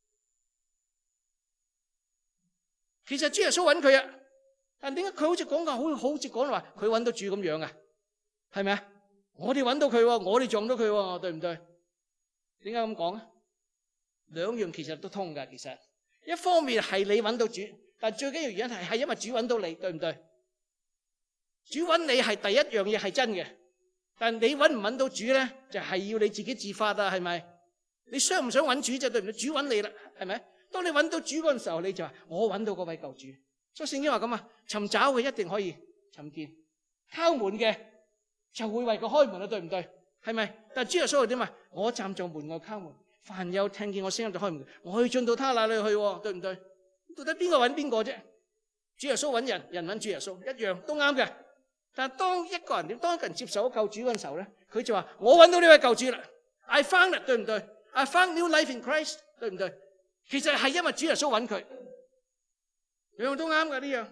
其實主耶穌揾佢啊，但點解佢好似講嘅好好似講話佢揾到主咁樣啊？係咪啊？我哋揾到佢，我哋撞到佢，對唔對？點解咁講啊？兩樣其實都通噶，其實。一方面係你揾到主，但最緊要原因係係因為主揾到你，對唔對？主揾你係第一樣嘢係真嘅，但你揾唔揾到主咧，就係要你自己自發啊，係咪？你想唔想揾主啫？對唔對？主揾你啦，係咪？當你揾到主嗰陣時候，你就話我揾到嗰位救主。所以聖經話咁啊，尋找嘅一定可以尋見，敲門嘅就會為佢開門啊，對唔對？係咪？但主耶穌係點啊？我站在門外敲門。凡有聽見我聲音就開門，我去進到他那裏去，對唔對？到底邊個揾邊個啫？主耶穌揾人，人揾主耶穌，一樣都啱嘅。但係當一個人點？當一個人接受咗救主嗰陣時候咧，佢就話我揾到呢位救主啦 ，I found it， 對唔對 ？I found new life in Christ， 對唔對？其實係因為主耶穌揾佢，兩樣都啱嘅呢樣。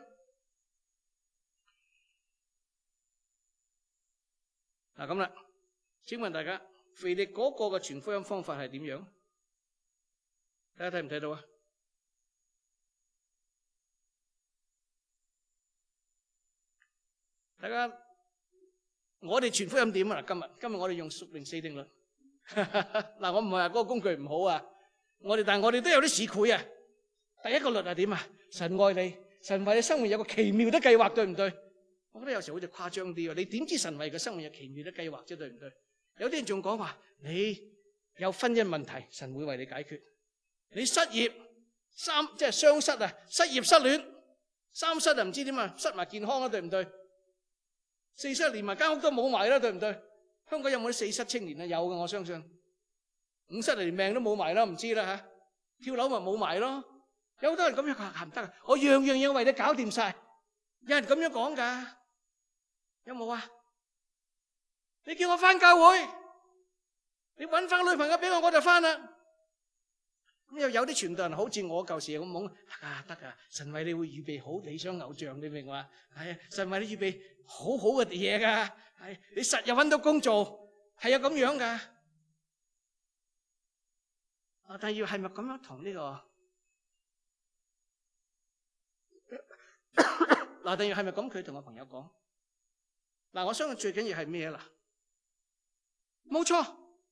嗱咁啦，請問大家。腓力嗰個嘅傳福音方法係點樣？大家睇唔睇到啊？ 大家，我哋傳福音點啊？今日今日我哋用屬靈四定律。嗱，我唔係話嗰個工具唔好啊，我哋但係我哋都有啲市儈啊。第一個律係點啊？神愛你，神為你生活有個奇妙的計劃，對唔對？我覺得有時好似誇張啲啊！你點知神為佢生活有奇妙的計劃啫？對唔對？有啲人仲講話你有婚姻問題，神會為你解決。你失業三即係雙失啊，失業失戀三失啊，唔知點啊，失埋健康啦，對唔對？四失連埋間屋都冇埋啦，對唔對？香港有冇啲四失青年啊？有嘅，我相信。五失連命都冇埋啦，唔知啦吓。跳樓咪冇埋咯。有好多人咁樣話唔得啊！我樣樣嘢為你搞掂晒。有人咁樣講噶，有冇啊？你叫我翻教會，你搵翻女朋友俾我，我就翻啦。咁又有啲傳道人好似我舊時咁懵啊，得啊！神為你會預備好理想偶像，你明嘛？係啊，神為你預備好好嘅嘢噶，係你實有搵到工做，係有咁樣噶。啊，但係要係咪咁樣同呢個？嗱，定要係咪咁？佢同我朋友講，嗱，我相信最緊要係咩啦？冇錯，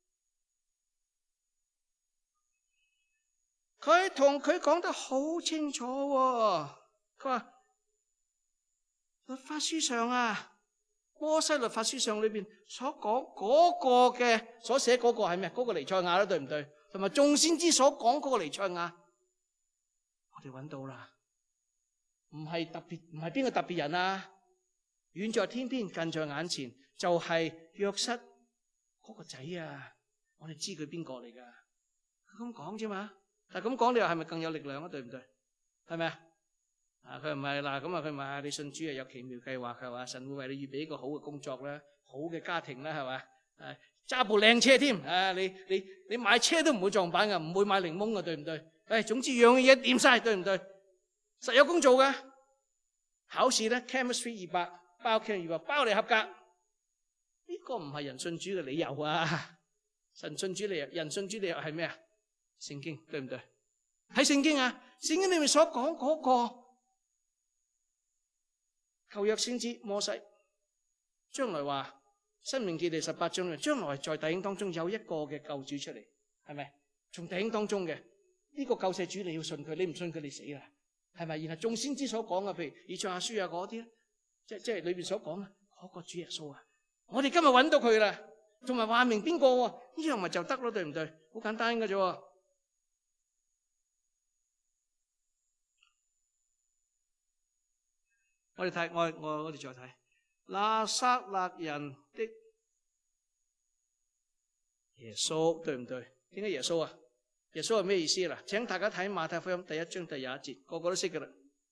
佢同佢講得好清楚喎。佢話律法書上啊，摩西律法書上裏邊所講嗰個嘅所寫嗰個係咩？嗰個彌賽亞啦，對唔對？同埋眾先知所講嗰個彌賽亞，我哋揾到啦。唔係特別，唔係邊個特別人啊？遠在天邊，近在眼前，就係約瑟嗰個仔啊！我哋知佢邊個嚟噶？佢咁講啫嘛。但係咁講，你話係咪更有力量啊？對唔對？係咪啊？啊，佢唔係嗱，咁啊，佢話你信主係有奇妙計劃，係嘛？神會為你預備一個好嘅工作啦，好嘅家庭啦，係嘛？誒，揸部靚車添，啊，你你你買車都唔會撞板噶，唔會買檸檬噶，對唔對？誒，總之樣嘢掂晒，對唔對？實有工做嘅，考試咧 chemistry 二百，包 chemistry 二百，包你合格。呢個唔係人信主嘅理由啊！神信主理由，人信主理由係咩啊？聖經，對唔對？喺聖經啊，聖經裏面所講嗰個舊約先知摩西，將來話申命記第十八章裏面，將來在弟兄當中有一個嘅救主出嚟，係咪？從弟兄當中嘅呢個救世主，你要信佢，你唔信佢，你死啦。係咪？然後眾先知所講嘅，譬如以賽亞書啊嗰啲咧，即係即係裏邊所講啊，嗰個主耶穌啊，我哋今日揾到佢啦，同埋話明邊個喎？呢樣咪就得咯，對唔對？好簡單嘅啫。我哋睇，我我我哋再睇拿撒勒人的耶穌，對唔對？點解耶穌啊？耶穌係咩意思啦？請大家睇馬太福音第一章第廿一節，個個都識噶啦。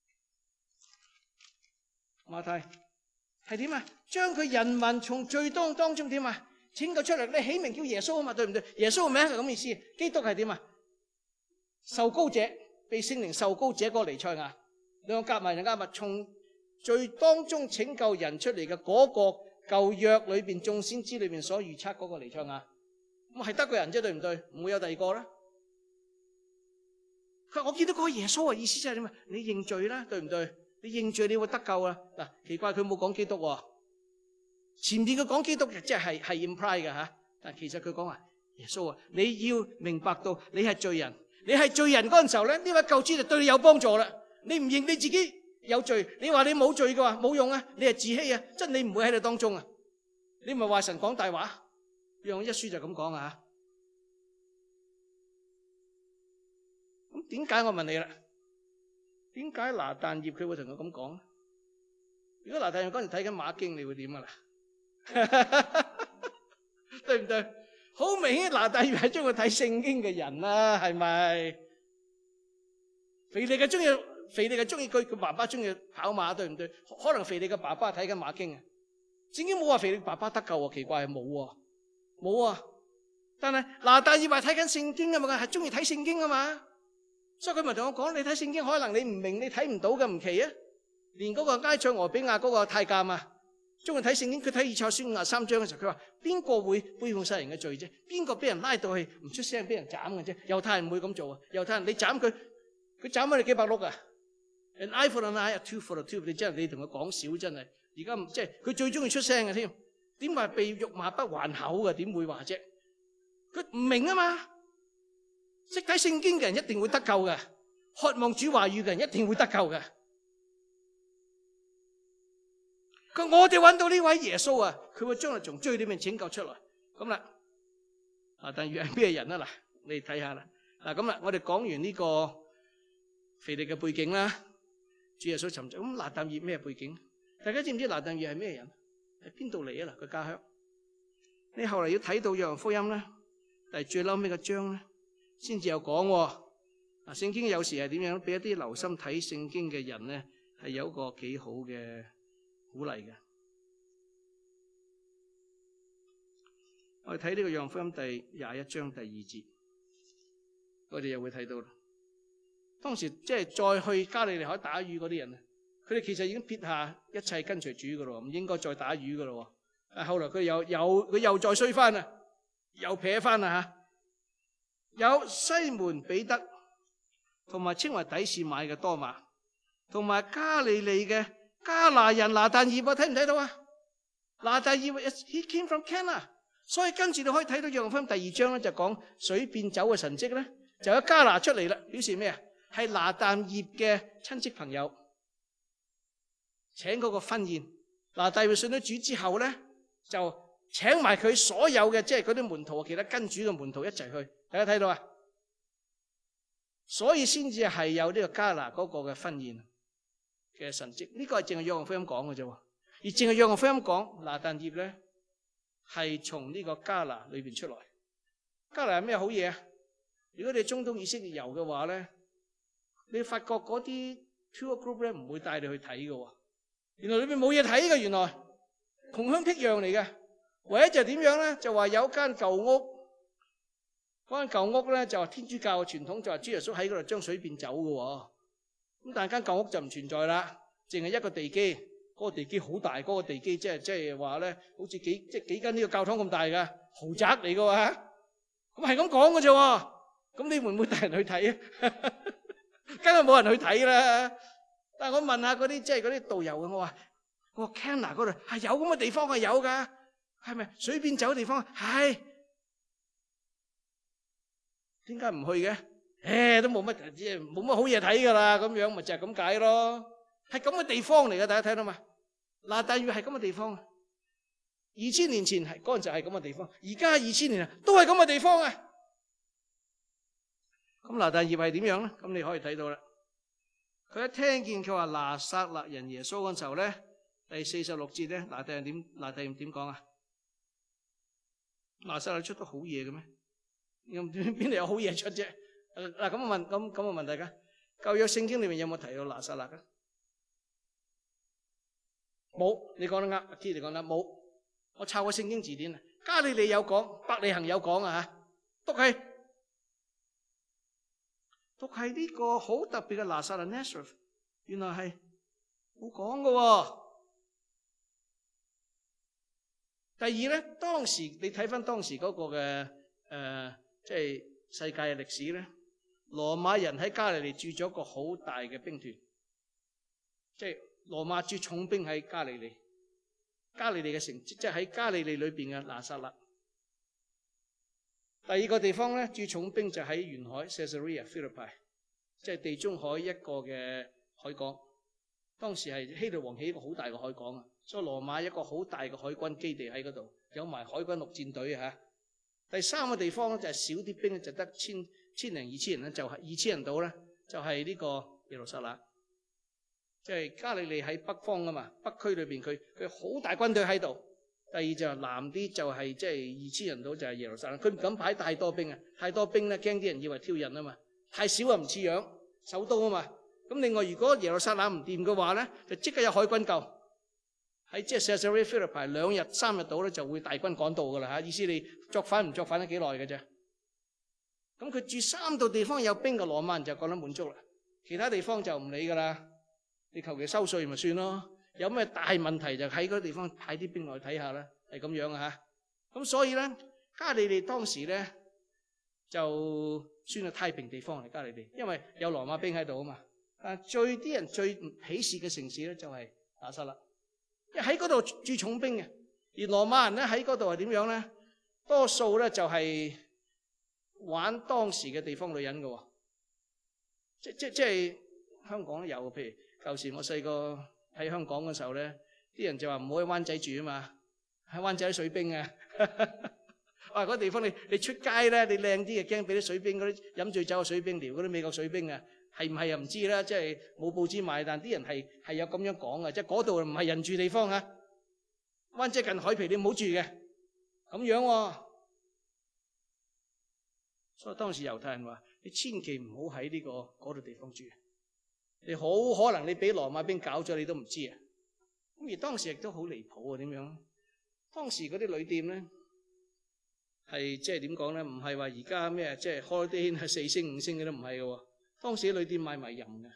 馬太係點啊？將佢人民從罪當當中點啊？拯救出嚟，你起名叫耶穌啊嘛，對唔對？耶穌嘅名係咁意思。基督係點啊？受膏者，被聖靈受膏者嗰個彌賽亞，兩個夾埋就夾埋，從罪當中拯救人出嚟嘅嗰個舊約裏邊眾先知裏邊所預測嗰個彌賽亞，咁係得個人啫，對唔對？唔會有第二個啦。佢我見到嗰個耶穌啊，意思就係點啊？你認罪啦，對唔對？你認罪你會得救啦。嗱，奇怪佢冇講基督喎，前面佢講基督嘅，即係係 imply 嘅吓，但其實佢講話耶穌啊，你要明白到你係罪人，你係罪人嗰陣時候咧，呢位救主就對你有幫助啦。你唔認你自己有罪，你話你冇罪嘅話冇用啊，你係自欺啊，真理唔會喺你當中啊。你唔係話神講大話，讓一書就咁講啊。點解我問你啦？點解拿但業佢會同佢咁講？如果拿但業嗰陣睇緊馬經，你會點啊啦？對唔對？好明顯，拿但業係中意睇聖經嘅人啦，係咪？腓利嘅中意，腓利嘅中意佢，佢爸爸中意跑馬，對唔對？可能腓利嘅爸爸睇緊馬經啊。聖經冇話腓利爸爸得救啊，奇怪係冇喎，冇啊。但係拿但業係睇緊聖經啊嘛，係中意睇聖經啊嘛。所以佢咪同我講，你睇聖經可能你唔明，你睇唔到嘅唔奇啊。連嗰個埃塞俄比亞嗰個太監啊，中意睇聖經，佢睇以賽亞書五十三章嘅時候，佢話邊個會背負世人嘅罪啫？邊個俾人拉到去唔出聲，俾人斬嘅啫？猶太人唔會咁做啊！猶太人你斬佢，佢斬咗你幾百碌啊 ？An eye for an eye, a tooth for a tooth。你真係你同佢講少，真係而家即係佢最中意出聲嘅添。點話被辱罵不還口嘅？點會話啫？佢唔明啊嘛！識睇聖經嘅人一定會得救嘅，渴望主話語嘅人一定會得救嘅。佢我哋揾到呢位耶穌啊，佢會將來從罪裏面拯救出來。咁啦，拿但業係咩人啊？嗱，你睇下啦。嗱咁啦，我哋講完呢個腓力嘅背景啦，主耶穌尋找咁拿但業咩背景？大家知唔知拿但業係咩人？喺邊度嚟啊？嗱，佢家鄉。你後嚟要睇到約翰福音咧，但係最嬲尾個章咧，先至有講。嗱，聖經有時係點樣？俾一啲留心睇聖經嘅人咧，係有一個幾好嘅鼓勵嘅。我哋睇呢個約翰福音第廿一章第二節，我哋又會睇到啦。當時即係再去加利利海打魚嗰啲人啊，佢哋其實已經撇下一切跟隨主噶咯，唔應該再打魚噶咯。啊，後來佢又又佢又再衰翻啊，又撇翻啦吓。有西門彼得，同埋稱為底士買嘅多馬，同埋加利利嘅加拿人拿但業，睇唔睇到啊？拿但業 he came from Cana， 所以跟住你可以睇到約翰福音第二章咧，就講水變酒嘅神蹟咧，就有加拿出嚟啦，表示咩啊？係拿但業嘅親戚朋友請嗰個婚宴。拿但業信咗主之後咧，就請埋佢所有嘅即係嗰啲門徒，其他跟主嘅門徒一齊去。大家睇到啊？所以先至係有呢個加拿嗰個嘅婚宴嘅神蹟。呢、這個係淨係約翰福音講嘅啫，而淨係約翰福音講拿但業咧係從呢個加拿裏邊出來。加拿係咩好嘢啊？如果你中東以色列遊嘅話咧，你發覺嗰啲 tour group 咧唔會帶你去睇嘅。原來裏邊冇嘢睇嘅，原來窮鄉僻壤嚟嘅。唯一就係點樣咧？就話有間舊屋，嗰間舊屋咧就係天主教嘅傳統，就話主耶穌喺嗰度將水變酒嘅。咁但係間舊屋就唔存在啦，淨係一個地基。嗰個地基好大，嗰個地基即係即係話咧，好似幾即係幾間呢個教堂咁大嘅豪宅嚟嘅喎。咁係咁講嘅啫。咁你會唔會帶人去睇啊？梗係冇人去睇啦。但係我問下嗰啲即係嗰啲導遊嘅，我話我話 Cana 嗰度係有咁嘅地方，係有噶，係咪水變酒嘅地方？係，點解唔去嘅？誒，都冇乜即係冇乜好嘢睇噶啦，咁樣咪就係咁解咯。係咁嘅地方嚟嘅，大家睇到嘛？拿但業係咁嘅地方，二千年前係嗰陣就係咁嘅地方，而家二千年啊都係咁嘅地方啊。咁拿但業係點樣咧？咁你可以睇到啦。佢一聽見佢話拿撒勒人耶穌嗰陣時候咧，第四十六節咧，拿但業點拿但業點講啊？拿撒勒出得好嘢嘅咩？邊度有好嘢出啫？嗱，咁我問，咁咁我問大家，舊約聖經裏面有冇提到拿撒勒嘅？冇，你講得啱，阿 K 你講得冇。我抄個聖經字典啊，加利利有講，伯利恆有講啊吓，都係。讀係呢個好特別嘅拿撒勒 Nazareth， 原來係冇講嘅。第二咧，當時你睇翻當時嗰個嘅誒、呃，即係世界嘅歷史咧，羅馬人喺加利利駐咗一個好大嘅兵團，即係羅馬駐重兵喺加利利，加利利嘅城，即係喺加利利裏邊嘅拿撒勒。第二個地方咧，駐重兵就喺沿海 Caesarea Philippi， 即係地中海一個嘅海港。當時係希律王起一個好大嘅海港啊，所以羅馬一個好大嘅海軍基地喺嗰度，有埋海軍陸戰隊嚇。第三個地方咧就係少啲兵，就得千千零二千人咧，就係二千人到咧，就係呢個耶路撒冷。即係加利利喺北方啊嘛，北區裏邊佢佢好大軍隊喺度。第二就係南啲，就係即係二千人到就係耶路撒冷，佢唔敢派太多兵啊，太多兵咧驚啲人以為挑釁啊嘛，太少啊唔似樣，首都啊嘛。咁另外如果耶路撒冷唔掂嘅話咧，就即刻有海軍救，喺即係 Caesarea Philippi 兩日三日到咧就會大軍趕到噶啦嚇，意思你作反唔作反得幾耐嘅啫。咁佢住三度地方有兵嘅羅馬人就覺得滿足啦，其他地方就唔理噶啦，你求其收稅咪算咯。有咩大問題就喺嗰個地方派啲兵落去睇下啦，係咁樣啊嚇。咁所以咧，加利利當時咧就算係太平地方嚟，加利利，因為有羅馬兵喺度啊嘛。但係最啲人最鄙視嘅城市咧就係拿撒勒， 喺嗰度駐重兵嘅。而羅馬人咧喺嗰度係點樣咧？多數咧就係玩當時嘅地方女人嘅，即即即係香港都有。譬如舊時我細個喺香港嘅時候咧，啲人就話唔好喺灣仔住啊嘛，喺灣仔啲水兵啊。哇！嗰個地方你你出街咧，你靚啲嘅驚俾啲水兵嗰啲飲醉酒嘅水兵撩嗰啲美國水兵啊，係唔係又唔知啦。即係冇報紙賣，但啲人係係有咁樣講嘅，即係嗰度唔係人住地方啊。灣仔近海皮，你唔好住嘅咁樣喎。所以當時猶太人話：你千祈唔好喺呢個嗰度地方住，你好可能你俾羅馬兵搞咗，你都唔知啊。咁而當時亦都好離譜啊！點樣？當時嗰啲旅店咧係即係點講咧？唔係話而家咩即係開啲係四星五星嘅都唔係嘅喎。當時啲旅店賣埋淫嘅，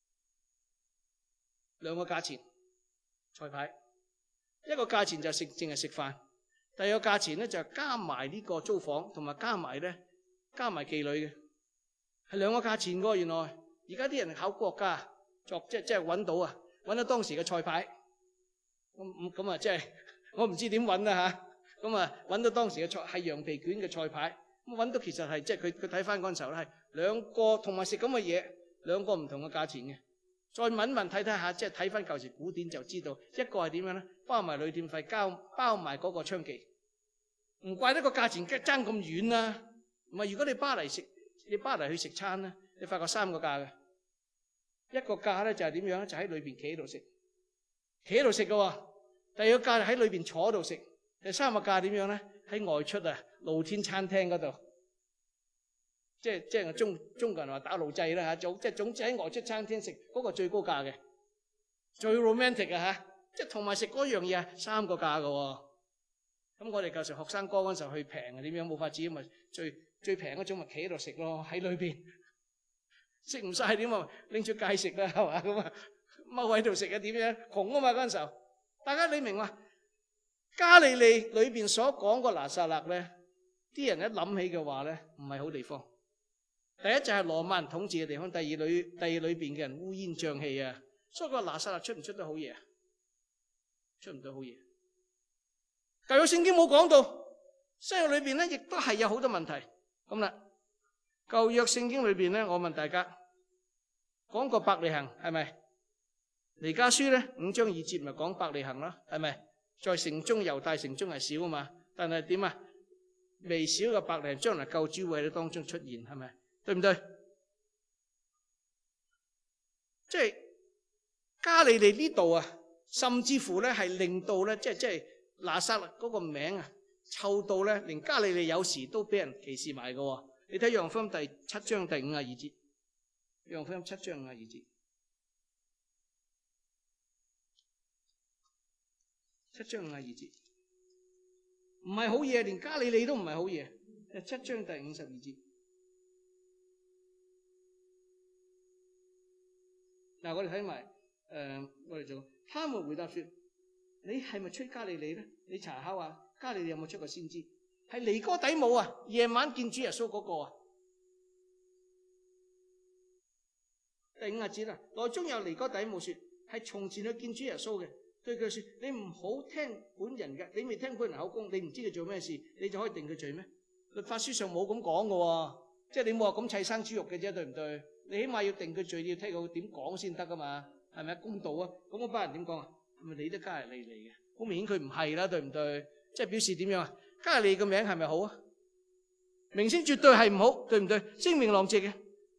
兩個價錢菜牌。一個價錢就食淨係食飯，第二個價錢咧就加埋呢個租房，同埋加埋咧加埋妓女嘅，係兩個價錢噶。原來而家啲人考國家作即係即係揾到啊，揾到當時嘅菜牌，咁咁啊即係我唔知點揾啦吓，咁啊揾到當時嘅菜係羊皮卷嘅菜牌，咁揾到其實係即係佢佢睇翻嗰陣時候咧係兩個同埋食咁嘅嘢，兩個唔同嘅價錢嘅。再問問睇睇下，即係睇翻舊時古典就知道，一個係點樣咧？包埋旅店費，交包埋嗰個娼妓，唔怪得個價錢爭咁遠啦。唔係如果你巴黎食，你巴黎去食餐咧，你發覺三個價嘅，一個價咧就係點樣咧？就喺裏邊企喺度食，企喺度食嘅喎。第二個價就喺裏邊坐喺度食。第三個價點樣咧？喺外出啊，露天餐廳嗰度。即係即係中中國人話打路祭啦嚇，總即係總之喺外出餐廳食嗰個最高價嘅，最 romantic 啊嚇！即係同埋食嗰樣嘢係三個價嘅喎。咁我哋舊時學生哥嗰陣時候去平啊，點樣冇法子咪最最平嗰種咪企喺度食咯，喺裏邊食唔晒點啊，拎出街食啦係嘛咁啊，踎喺度食啊點樣？窮啊嘛嗰陣時候，大家你明嘛？加利利裏邊所講個拿撒勒咧，啲人一諗起嘅話咧，唔係好地方。第一就係羅馬人統治嘅地方，第二裏第二裏邊嘅人烏煙瘴氣啊，所以個拿撒勒出唔出得好嘢啊？出唔到好嘢。舊約聖經冇講到，新約裏邊咧亦都係有好多問題。咁啦，舊約聖經裏邊咧，我問大家，講過伯利恆係咪？彌迦書咧五章二節咪講伯利恆啦，係咪？在城中猶大城中係少啊嘛，但係點啊？微小嘅伯利恆將來救主會喺當中出現，係咪？對唔對？即係加利利呢度啊，甚至乎咧係令到咧，即係即係拿撒勒嗰個名啊，臭到咧，連加利利有時都俾人歧視埋嘅。你睇約翰福音第七章第五十二節，約翰福音七章五十二節，七章五十二節，唔係好嘢，連加利利都唔係好嘢。七章第五十二節。嗱，我哋睇埋誒，我哋做，他們回答說：你係咪出加利利咧？你查考下加利利有冇出過先知？係尼哥底母啊，夜晚見主耶穌嗰個啊。第五十節啊，內中有尼哥底母說：係從前去見主耶穌嘅，對佢說：你唔好聽本人嘅，你未聽本人口供，你唔知佢做咩事，你就可以定佢罪咩？律法書上冇咁講嘅，即係你冇話咁砌生豬肉嘅啫，對唔對？你起碼要定佢罪，你要聽佢點講先得噶嘛，係咪啊？公道啊！咁嗰班人點講啊？係咪你都加利利嚟嘅？好明顯佢唔係啦，對唔對？即係表示點樣啊？加利利個名係咪好啊？名聲絕對係唔好，對唔對？聲名狼藉嘅。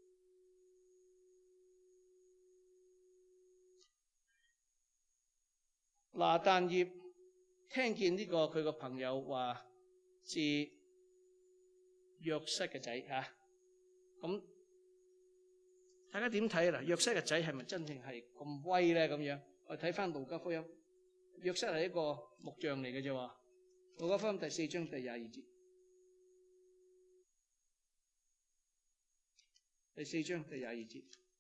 拿但業聽見呢個佢個朋友話是約瑟嘅仔吓，咁。大家點睇啊？約瑟嘅仔係咪真正係咁威咧？咁樣我睇翻路加福音，約瑟係一個木匠嚟嘅啫。路加福音第四章第廿二節，第四章第廿二節，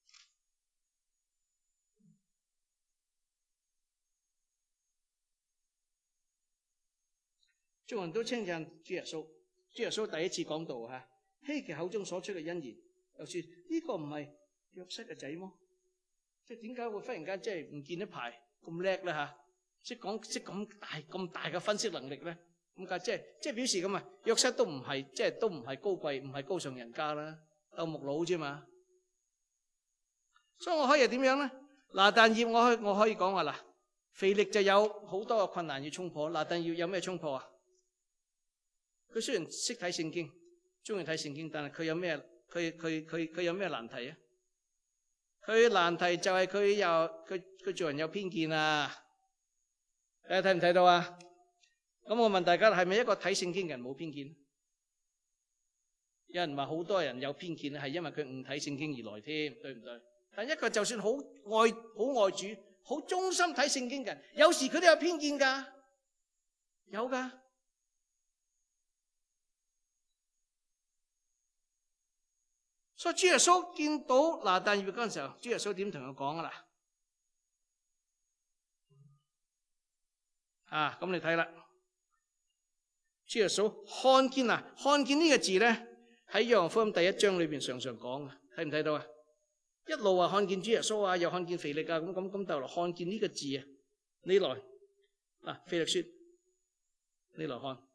眾人都稱讚主耶穌。主耶穌第一次講道吓，希奇口中所出嘅恩言，就說呢個唔係約瑟嘅仔麼？即係點解會忽然間即係唔見一排咁叻咧吓？ 識講識咁大咁大嘅分析能力咧？咁解即係即係表示咁啊？約瑟都唔係即係都唔係高貴，唔係高尚人家啦，鬥木佬啫嘛。所以我可以點樣咧？拿但業我可以我可以講話嗱，腓力就有好多嘅困難要衝破。拿但業有咩衝破啊？佢雖然識睇聖經，中意睇聖經，但係佢有咩？佢佢佢佢有咩難題啊？佢難題就係佢又佢佢做人有偏見啊！大家睇唔睇到啊？咁我問大家，係咪一個睇聖經嘅人冇偏見？有人話好多人有偏見係因為佢唔睇聖經而來添，對唔對？但一個就算好愛好愛主、好忠心睇聖經嘅人，有時佢都有偏見噶，有噶。所以主耶穌見到拿但業嗰陣時候，主耶穌點同佢講啊？嗱，啊，咁你睇啦，主耶穌看見啊，看見呢個字咧喺約翰福音第一章裏邊常常講啊，睇唔睇到啊？一路話看見主耶穌啊，又看見腓力啊，咁咁咁，到來看見呢個字啊，你來啊，腓力說，你來看，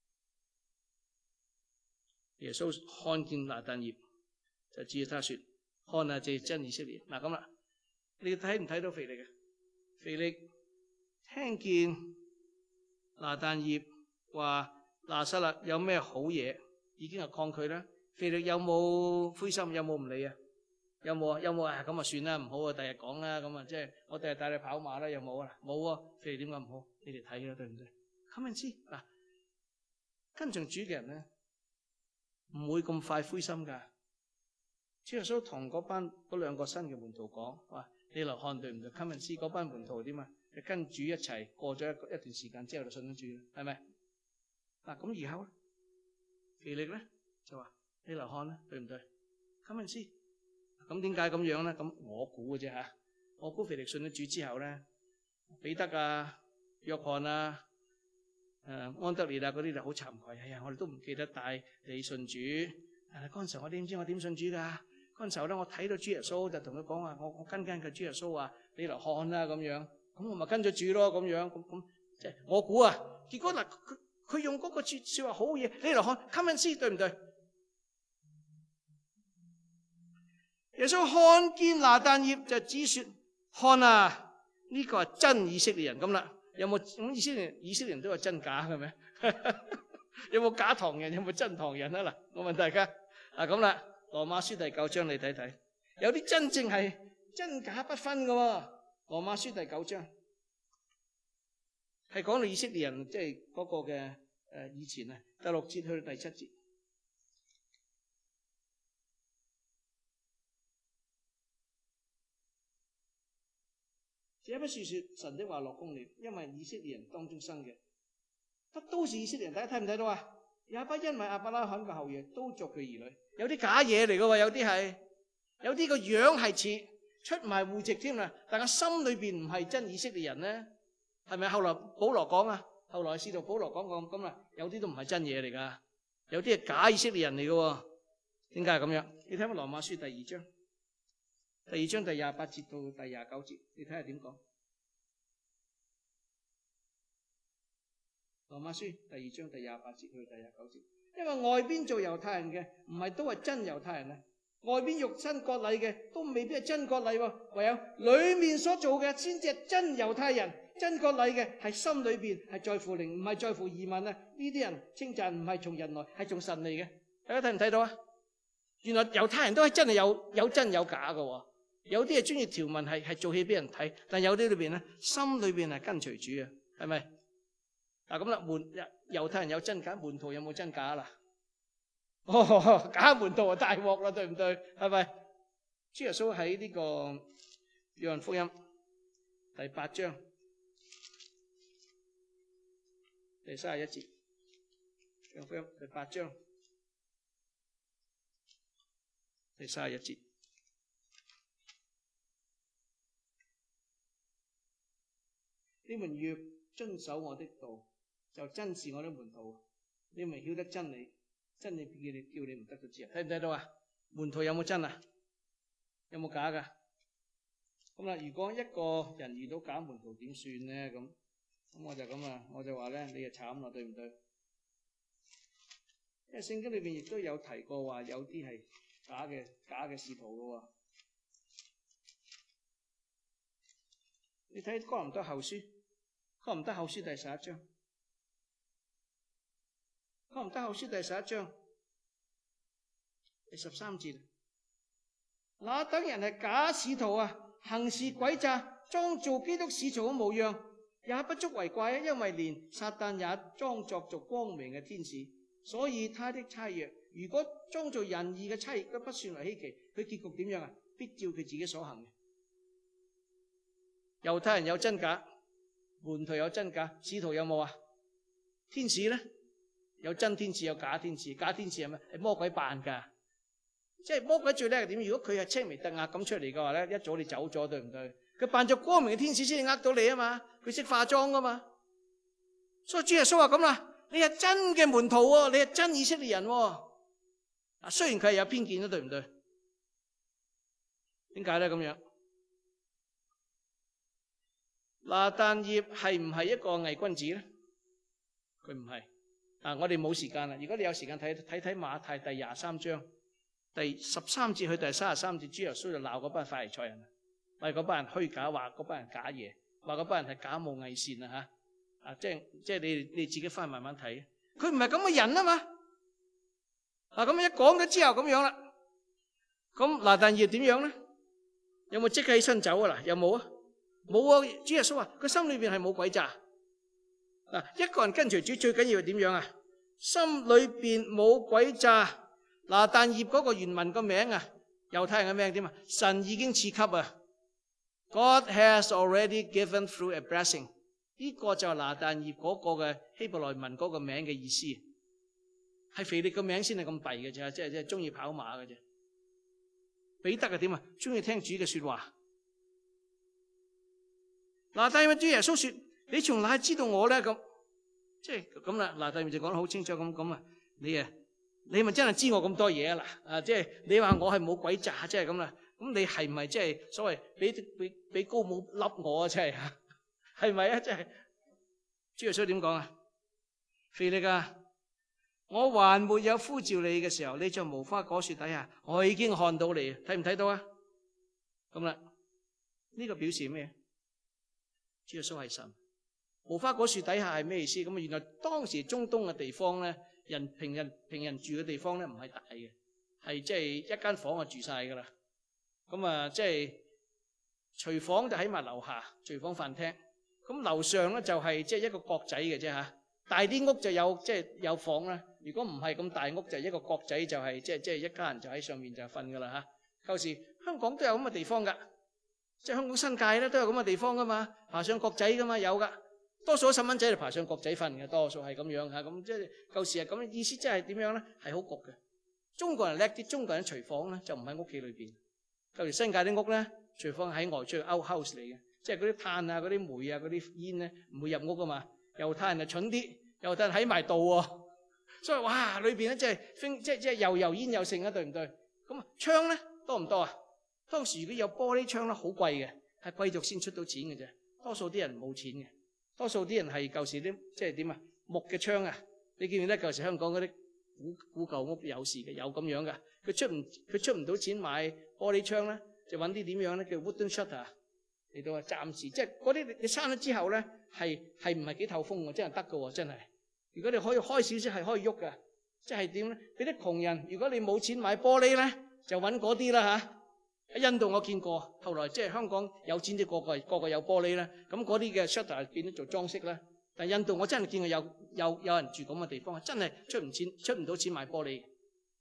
耶穌看見拿但業。就指住他說：看啊，這真以色列。嗱咁啦，你睇唔睇到腓力嘅？腓力聽見拿但業話拿撒勒有咩好嘢，已經係抗拒啦。腓力有冇灰心？有冇唔理啊？有冇啊？有冇啊？咁啊算啦，唔好啊，第日講啦。咁啊，即係我第日帶你跑馬啦，有冇啊？冇啊。腓力點解唔好？你哋睇啦，對唔對？咁樣知嗱，跟從主嘅人咧，唔會咁快灰心噶。主耶穌同嗰班嗰兩個新嘅門徒講：哇，你嚟看對唔對？今日知嗰班門徒點啊？你跟主一齊過咗一一段時間之後就信咗主，係咪？嗱咁以後咧，腓力咧就話：你嚟看啦，對唔對？今日知。咁點解咁樣咧？咁我估嘅啫吓，我估腓力信咗主之後咧，彼得啊、約翰啊、誒、呃、安德烈啊嗰啲就好慚愧。哎呀，我哋都唔記得帶你信主。誒嗰陣時我點知我點信主㗎？嗰陣時候咧，我睇到主耶穌就同佢講話，我我跟跟佢主耶穌話，你嚟看啦咁樣，咁我咪跟咗主咯咁樣，咁咁即係我估啊。結果嗱，佢佢用嗰個説説話好嘢，你嚟看 come and see，對唔對？耶穌看見拿但業就只説看啊，呢、這個係真以色列人咁啦。有冇咁以色列以色列人都有真假嘅咩？有冇假唐人？有冇真唐人啊？嗱，我問大家嗱咁啦。羅馬書第九章你睇睇，有啲真正係真假不分嘅喎。羅馬書第九章係講到以色列人，即係嗰個嘅誒、呃、以前啊，第六節去到第七節。這不是說神的話落空了，因為以色列人當中生嘅，不都是以色列人？大家睇唔睇到啊？也不因為亞伯拉罕嘅後裔都作佢兒女。有啲假嘢嚟嘅喎，有啲係，有啲個樣係似出埋戶籍添啦，但係心裏邊唔係真以色列人咧，係咪？後來保羅講啊，後來使徒保羅講過咁啦，有啲都唔係真嘢嚟噶，有啲係假以色列人嚟嘅喎。點解係咁樣？你睇下羅馬書第二章，第二章第廿八節到第廿九節，你睇下點講？羅馬書第二章第廿八節到第廿九節。因為外邊做猶太人嘅唔係都係真猶太人啊，外邊肉身割禮嘅都未必係真割禮喎，唯有裏面所做嘅先至係真猶太人。真割禮嘅係心裏邊係在乎靈，唔係在乎儀文啊。呢啲人稱讚唔係從人來，係從神嚟嘅。大家睇唔睇到啊？原來猶太人都係真係有有真有假嘅，有啲係專業條文係係做戲俾人睇，但有啲裏邊咧心裏邊係跟隨主啊，係咪？嗱咁啦，門猶太人有真假，門徒有冇真假啦？哦，假門徒啊，大鑊啦，對唔對？係咪？主耶穌喺呢個約翰福音第八章第三十一節，約翰福音第八章第三十一節，你們若遵守我的道，就真是我的門徒，你們曉得真理，真理叫你叫你唔得到自由。睇唔睇到啊？門徒有冇真啊？有冇假噶？咁啦，如果一個人遇到假門徒點算咧？咁咁我就咁啊，我就話咧，你就慘啦，對唔對？因為聖經裏邊亦都有提過話，有啲係假嘅假嘅使徒噶喎。你睇哥林多後書，哥林多後書第十一章，哥林多後書第十一章第十三節，那等人係假使徒啊，行事詭詐，裝造基督使徒嘅模樣，也不足為怪啊，因為連撒旦也裝作做光明嘅天使，所以他的差役如果裝做仁義嘅差役都不算為稀奇，佢結局點樣啊？必照佢自己所行嘅。猶太人有真假，門徒有真假，使徒有冇啊？天使咧，有真天使有假天使，假天使係咩？係魔鬼扮噶，即係魔鬼最叻係點？如果佢係青眉突額咁出嚟嘅話咧，一早你走咗，對唔對？佢扮作光明嘅天使先至呃到你啊嘛，佢識化妝噶嘛。所以主耶穌話咁啦，你係真嘅門徒喎，你係真以色列人喎。啊，雖然佢係有偏見啦，對唔對？點解咧咁樣？拿但業係唔係一個偽君子咧？佢唔係。啊，我哋冇時間啦。如果你有時間睇睇睇馬太第廿三章第十三節去第三十三節，主耶穌就鬧嗰班法利賽人，話嗰班人虛假，話嗰班人假嘢，話嗰班人係假冒偽善啊吓。啊，即係即係你你自己翻去慢慢睇。佢唔係咁嘅人啊嘛。嗱，咁一講咗之後咁樣啦，咁拿但業點樣咧？有冇即刻起身走啊？嗱，有冇啊？冇啊！主耶穌話佢心裏邊係冇詭詐。嗱，一個人跟隨主最緊要係點樣啊？心裏邊冇詭詐。拿但業嗰個原文個名啊，猶太人嘅名點啊？神已經賜給啊 ，God has already given through a blessing。呢個就係拿但業嗰個嘅希伯來文嗰個名嘅意思。係腓力個名先係咁弊嘅啫，即係即係中意跑馬嘅啫。彼得係點啊？中意聽主嘅說話。拿但業主耶穌說：你從哪知道我咧？咁即係咁啦。拿但業就講得好清楚咁咁啊！你啊，你咪真係知我咁多嘢啊嗱啊！即係你話我係冇詭詐，即係咁啦。咁你係唔係即係所謂俾俾俾高帽笠我啊？即係吓，係咪啊？即係主耶穌點講啊？腓力啊！我還沒有呼召你嘅時候，你在無花果樹底下，我已經看到你，睇唔睇到啊？咁啦，呢個表示咩？主耶穌係神。無花果樹底下係咩意思？咁啊，原來當時中東嘅地方咧，人平人平人住嘅地方咧，唔係大嘅，係即係一間房就住晒噶啦。咁啊，即係廚房就喺埋樓下，廚房飯廳。咁樓上咧就係即係一個角仔嘅啫吓。大啲屋就有即係、就是、有房啦。如果唔係咁大屋，就一個角仔就係即係即係一家人就喺上面就瞓噶啦吓。舊時香港都有咁嘅地方噶，即係香港新界咧都有咁嘅地方噶嘛，爬上角仔噶嘛，有噶。多數細蚊仔就爬上角仔瞓嘅，多數係咁樣吓。咁即係舊時係咁意思，即係點樣咧？係好焗嘅。中國人叻啲，中國人廚房咧就唔喺屋企裏邊。舊時新界啲屋咧，廚房喺外出 outhouse 嚟嘅，即係嗰啲炭啊、嗰啲煤啊、嗰啲煙咧唔會入屋噶嘛。猶太人就蠢啲，猶太人喺埋度喎，所以哇裏邊咧即係即係即係又油煙又剩啊，對唔對？咁啊窗咧多唔多啊？當時如果有玻璃窗咧，好貴嘅，係貴族先出到錢嘅啫。多數啲人冇錢嘅，多數啲人係舊時啲即係點啊木嘅窗啊。你見唔見咧？舊時香港嗰啲古古舊屋有時嘅有咁樣嘅，佢出唔佢出唔到錢買玻璃窗咧，就揾啲點樣咧叫 wooden shutter 嚟到啊，暫時即係嗰啲你閂咗之後咧。係係唔係幾透風喎？真係得㗎喎，真係。如果你可以開少少係可以喐㗎，即係點咧？俾啲窮人，如果你冇錢買玻璃咧，就揾嗰啲啦嚇。喺印度我見過，後來即係香港有錢啲個個個個有玻璃咧，咁嗰啲嘅 shutter 變咗做裝飾啦。但係印度我真係見過有有有人住咁嘅地方，真係出唔錢出唔到錢買玻璃。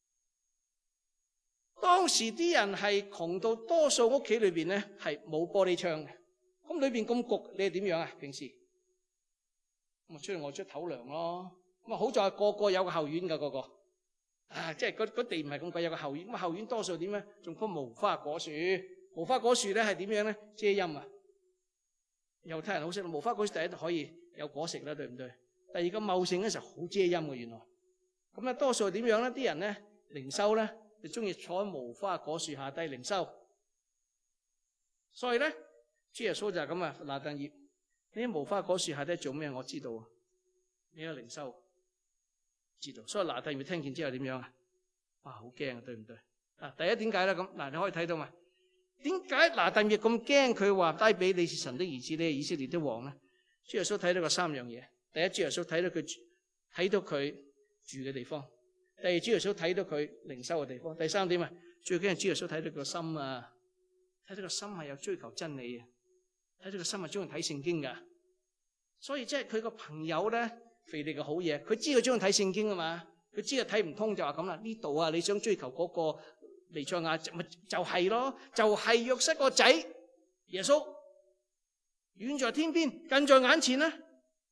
當時啲人係窮到多數屋企裏邊咧係冇玻璃窗嘅，咁裏邊咁焗，你係點樣啊？平時？咁啊，出去外出唞涼咯。咁啊，好在個個有個後院噶，個個啊，即係嗰嗰地唔係咁貴，有個後院。咁啊，後院多數點咧？仲棵無花果樹。無花果樹咧係點樣咧？遮陰啊。猶太人好識，無花果樹第一可以有果食啦，對唔對？第二個茂盛嘅時候好遮陰嘅，原來。咁咧多數係點樣咧？啲人咧靈修咧就中意坐喺無花果樹下低靈修。所以咧，主耶穌就係咁啊，拿但業。 你喺無花果樹下底做咩？我知道，你有靈修，知道。所以拿但業聽見之後點樣啊？哇，好驚啊，對唔對？啊，第一點解咧？咁嗱，你可以睇到嘛？點解拿但業咁驚？佢話低比你是神的兒子，你係以色列的王咧？主耶穌睇到個三樣嘢。第一，主耶穌睇到佢睇到佢住嘅地方；第二，主耶穌睇到佢靈修嘅地方；第三點啊，最緊係主耶穌睇到個心啊，睇到個心係有追求真理嘅，睇到個心係中意睇聖經噶。所以即係佢個朋友咧，腓力嘅好嘢，佢知佢中意睇聖經啊嘛，佢知佢睇唔通就話咁啦。呢度啊，你想追求嗰個彌賽亞，咪就係咯，就係約瑟個仔耶穌，遠在天邊，近在眼前啦。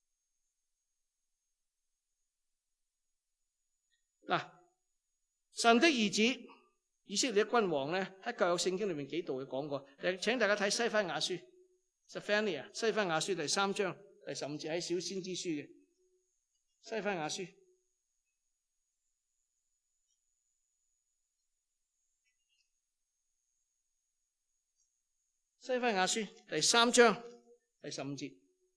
嗱，神的兒子以色列的君王咧，喺舊約聖經裏面幾度嘅講過。誒，請大家睇西番雅書 Zephaniah 西番雅書第三章第十五節，喺小先知書嘅西番雅書。西番雅書第三章第十五節，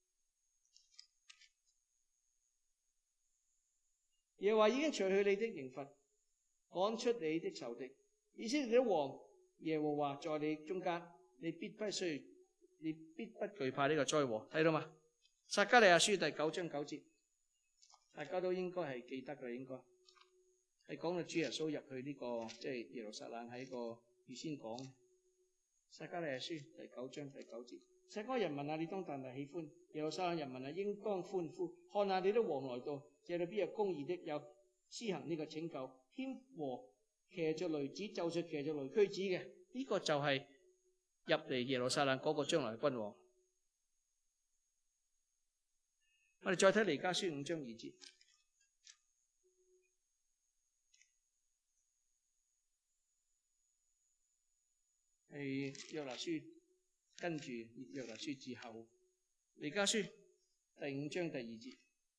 耶和華已經除去你的刑罰，趕出你的仇敵，以色列的王耶和華在你中間，你必不需，你必不懼怕呢個災禍。睇到嘛？撒迦利亞書第九章九節，大家都應該係記得嘅，應該係講到主耶穌入去呢、這個即係、就是、耶路撒冷喺個預先講。撒迦利亞書第九章第九節，撒迦人民啊，你當大大喜歡；耶路撒冷人民啊，應當歡呼。看下你的王來到，這裏必有公義的，有施行呢個拯救，謙和騎着驢子，就着騎着驢駒子嘅。呢、這個就係入嚟耶路撒冷嗰個將來嘅君王。我哋再睇彌迦書五章二節。係約拿書，跟住約拿書之後，彌迦書第五章第二節，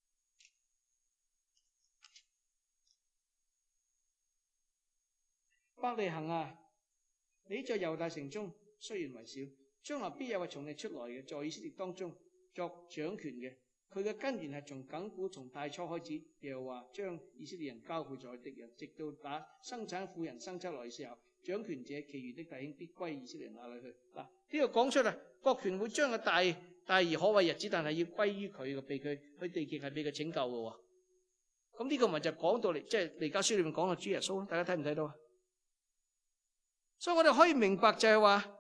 伯利恆啊，你在猶大城中雖然為小，將來必有位從你出來嘅，在以色列當中作掌權嘅。佢嘅根源係從亙古從太初開始，又話將以色列人交付在敵人，直到打生產婦人生出來嘅時候。掌權者，其餘的弟兄必歸以色列人那裏去。嗱，呢個講出啊，國權會將個大大而可畏日子，但係要歸於佢嘅，被佢佢地極係被佢拯救嘅。咁呢個咪就講到嚟，即係彌迦書裏面講到主耶穌，大家睇唔睇到啊？所以我哋可以明白就係話，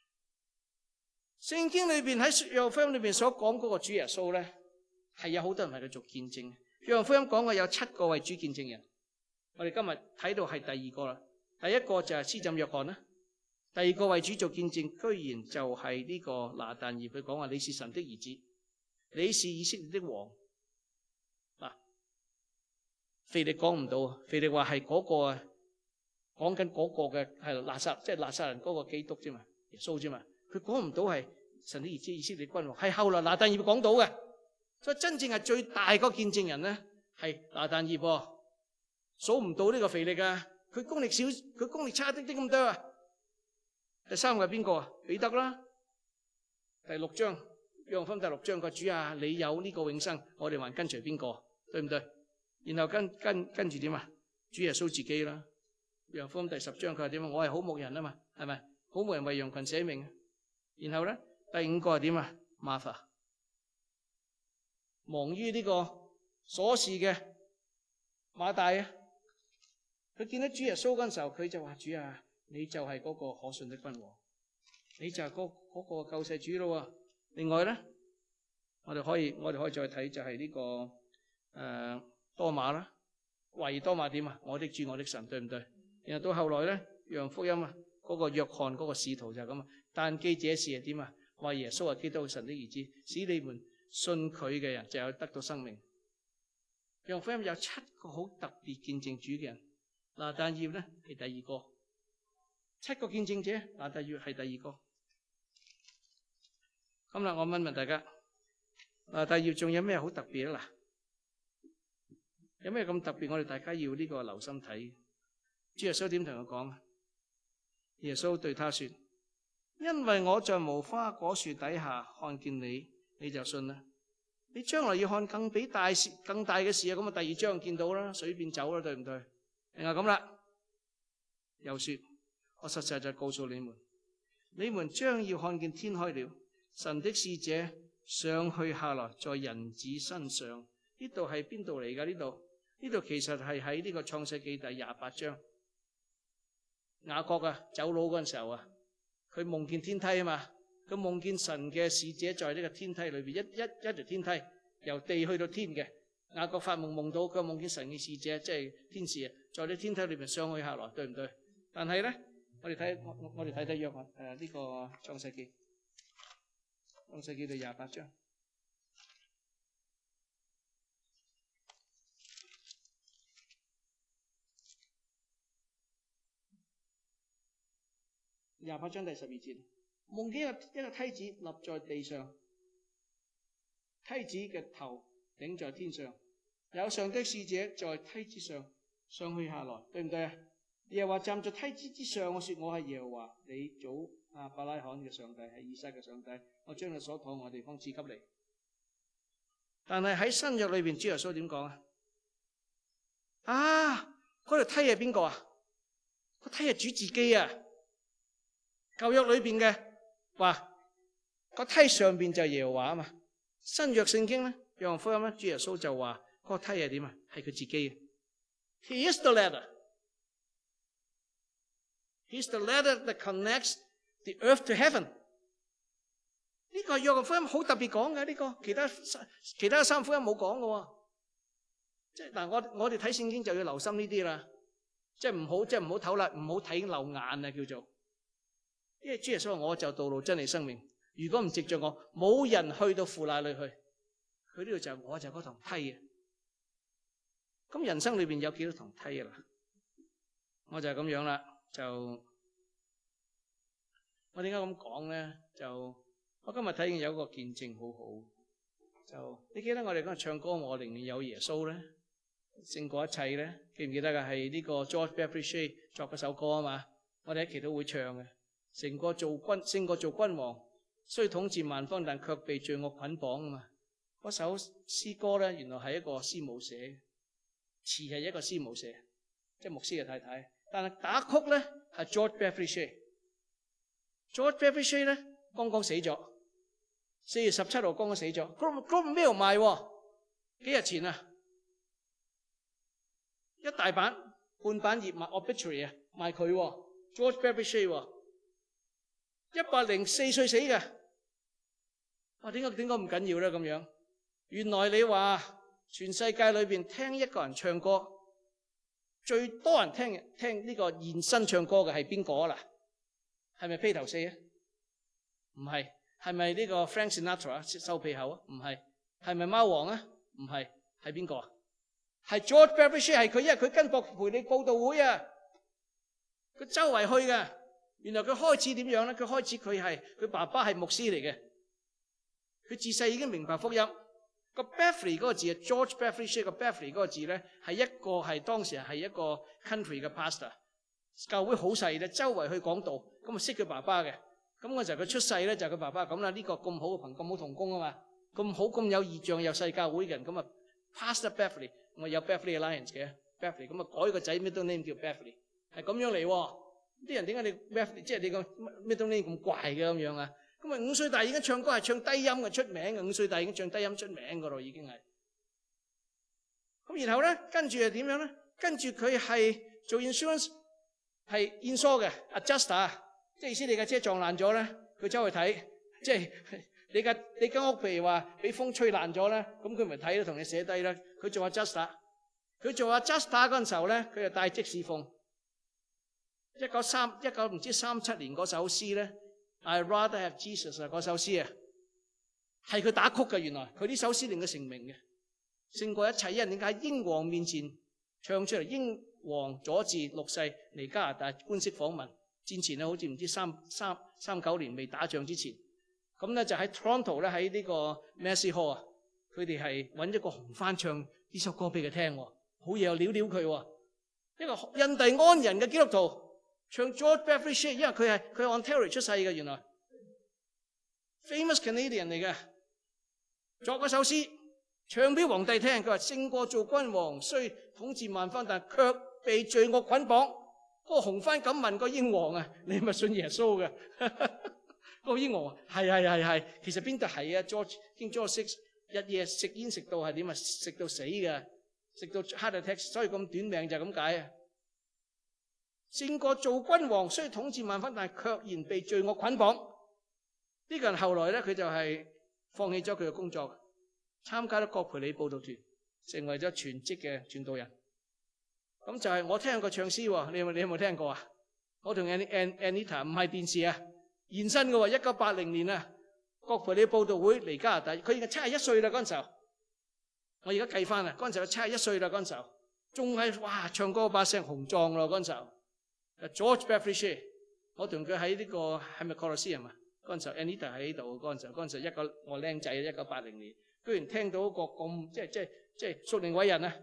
聖經裏邊喺約翰福音裏邊所講嗰個主耶穌咧，係有好多人為佢做見證。約翰福音講嘅有七個為主見證人，我哋今日睇到係第二個啦。第一個就係施浸約翰啦，第二個為主做見證，居然就係呢個拿但業，佢講話你是神的兒子，你是以色列的王。嗱，腓力講唔到啊，腓力話係嗰個啊，講緊嗰個嘅係拿撒，即係拿撒人嗰個基督啫嘛，耶穌啫嘛，佢講唔到係神的兒子以色列君王，係後來拿但業講到嘅，所以真正係最大嗰個見證人咧係拿但業，數唔到呢個腓力啊。佢功力少，佢功力差啲啲咁多啊！第三個係邊個啊？彼得啦。第六章，約翰福音第六章個主啊，你有呢個永生，我哋還跟隨邊個？對唔對？然後跟跟跟住點啊？主耶穌自己啦。約翰福音第十章佢話點啊？我係好牧人啊嘛，係咪？好牧人為羊群捨命。然後咧，第五個係點啊？馬法，忙於呢個瑣事嘅馬大啊。佢見到主耶穌嗰陣時候，佢就話：主啊，你就係嗰個可信的君王，你就係嗰嗰個救世主咯。另外咧，我哋可以我哋可以再睇就係呢、這個誒、呃、多馬啦，懷疑多馬點啊？我的主，我的神，對唔對？然後到後來咧，約翰福音啊，嗰、那個約翰嗰個使徒就係咁啊。但記這事係點啊？話耶穌係基督神的兒子，使你們信佢嘅人就有得到生命。約翰福音有七個好特別見證主嘅人。拿但業咧係第二個，七個見證者，拿但業係第二個。咁啦，我問問大家，拿但業仲有咩好特別咧？嗱，有咩咁特別？我哋大家要呢個留心睇。主耶穌點同佢講啊？耶穌對他說：因為我在無花果樹底下看見你， 你就信啦。你將來要看更比大事、更大嘅事啊，咁啊第二章見到啦，水變酒啦，對唔對？另外咁啦，又說：我實實在告訴你們，你們將要看見天開了，神的使者上去下來，在人子身上。呢度係邊度嚟噶？呢度呢度其實係喺呢個創世記第廿八章。雅各啊，走佬嗰陣時候啊，佢夢見天梯啊嘛。佢夢見神嘅使者在呢個天梯裏邊，一一一條天梯由地去到天嘅。雅各發夢夢到佢夢見神嘅使者，即係天使啊，在呢天梯裏邊上去下來，對唔對？但係咧，我哋睇我我哋睇睇約翰誒呢個創世記，創世記第廿八章，廿八章第十二節。夢見一個一個梯子立在地上，梯子嘅頭頂在天上，有上帝使者在梯子上上去下來，對唔對啊？耶和華站在梯子之上，我說我係耶和華你祖亞伯拉罕嘅上帝，係以撒嘅上帝，我將你所躺臥嘅地方賜給你。但係喺新約裏邊，主耶穌點講啊？啊，嗰條梯係邊個啊？個梯係主自己啊！舊約裏邊嘅。話個梯上邊就係耶和華啊嘛，新約聖經咧，約翰福音咧，主耶穌就話嗰個梯係點啊？係佢自己嘅。He is the ladder. He is the ladder that connects the earth to heaven. 呢個係約翰福音好特別講嘅，呢個其他其他三福音冇講嘅。即係嗱，我我哋睇聖經就要留心呢啲啦，即係唔好即係唔好唞啦，唔好睇漏眼啊，叫做。因為主耶穌話我就道路真理生命，如果唔藉着我，冇人去到父那裏去。佢呢度就我就嗰堂梯啊。咁人生裏邊有幾多堂梯啊？我就係咁樣啦。就我點解咁講咧？就我今日睇見有一個見證好好。就你記得我哋嗰日唱歌，我寧願有耶穌咧，勝過一切咧。記唔記得噶？係呢個 George Beverly Shea 作嗰首歌啊嘛。我哋喺祈禱會唱嘅。勝過做君，勝過做君王，雖統治萬方，但卻被罪惡捆綁啊嘛！嗰首詩歌咧，原來係一個師母寫，詞係一個師母寫，即係牧師嘅太太。但係打曲咧係 George Beverly Shea。George Beverly Shea 咧剛剛死咗，四月十七號剛剛死咗。Globe Globe Mail 賣，幾日前啊，一大版半版頁賣 obituary 啊，賣佢 George Beverly Shea。一百零四歲死嘅，哇！點解點解唔緊要咧？咁樣，原來你話全世界裏邊聽一個人唱歌，最多人聽聽呢個現身唱歌嘅係邊個啊？嗱，係咪披頭四啊？唔係，係咪呢個 Frank Sinatra 收屁口啊？唔係，係咪貓王啊？唔係，係邊個啊？係 George Beverly Shea，係佢，因為佢跟博培理佈道會啊，佢周圍去嘅。原來佢開始點樣咧？佢開始佢係佢爸爸係牧師嚟嘅，佢自細已經明白福音。個 Beverly 嗰個字啊 ，George Beverly Shea 個 Beverly 嗰個字咧，係一個係當時係一個 country 嘅 pastor， 教會好細咧，周圍去講道，咁啊識佢爸爸嘅。咁嗰時候佢出世咧就係佢爸爸咁啦。呢個咁好嘅朋友，咁好同工啊嘛，咁好咁有異象有細教會嘅人，咁啊 Pastor Beverly， 我有 Beverly Alliance 嘅 Beverly， 咁啊改個仔 middle name 叫 Beverly， 係咁樣嚟。啲人點解你 Beverly 即係你個 middle name 咁怪嘅咁樣啊？咁啊五歲大已經唱歌係唱低音嘅出名嘅，五歲大已經唱低音出名噶咯，已經係。咁然後咧，跟住係點樣咧？跟住佢係做 insurance 係 insure 嘅 adjuster， 即係意思你架車撞爛咗咧，佢走去睇，即係你架你間屋譬如話俾風吹爛咗咧，咁佢咪睇咯，同你寫低啦。佢做 adjuster， 佢做 adjuster 嗰陣時候咧，佢就帶職侍奉。一九三一九唔知三七年嗰首詩咧 ，I rather have Jesus 啊，嗰首詩啊，係佢打曲嘅。原來佢呢首詩令佢成名嘅，勝過一切。因為點解喺英皇面前唱出嚟？英皇佐治六世嚟加拿大官式訪問，戰前咧好似唔知三三三九年未打仗之前，咁咧就喺 Toronto 咧喺呢個 Massey Hall 啊，佢哋係揾一個紅翻唱呢首歌俾佢聽，好嘢又撩撩佢，一個印第安人嘅基督徒。唱 George Beverly Shea， 因為佢係佢係 Ontario 出世嘅，原來 famous Canadian 嚟嘅。 作嗰首詩唱俾皇帝聽，佢話勝過做君王，雖統治萬邦，但卻被罪惡捆綁。嗰個紅番咁問個英皇啊，你係咪信耶穌嘅？嗰個英皇話係係係係，其實邊度係啊 ？George King George Six 日夜食煙食到係點啊？食到死嘅，食到 heart attack， 所以咁短命就係咁解啊！勝過做君王，雖統治萬邦，但係卻然被罪惡捆綁。呢個人後來咧，佢就係放棄咗佢嘅工作，參加咗葛培理佈道團，成為咗全職嘅傳道人。咁就係我聽過唱詩喎，你有冇你有冇聽過啊？我同 Anita 唔係電視啊，現身嘅喎，一九八零年啊，葛培理佈道會嚟加拿大，佢已經七十一歲啦嗰陣時候。我而家計翻啊，嗰陣時候七十一歲啦嗰陣時候，仲係哇唱歌把聲雄壯咯嗰陣時候。George Beverly Shea， 我同佢喺呢個係咪 Colosseum 啊？嗰陣時候 Anita 喺度，嗰陣時候嗰陣時候一個我僆仔，一九八零年，居然聽到一個咁即係即係即係屬靈偉人啊！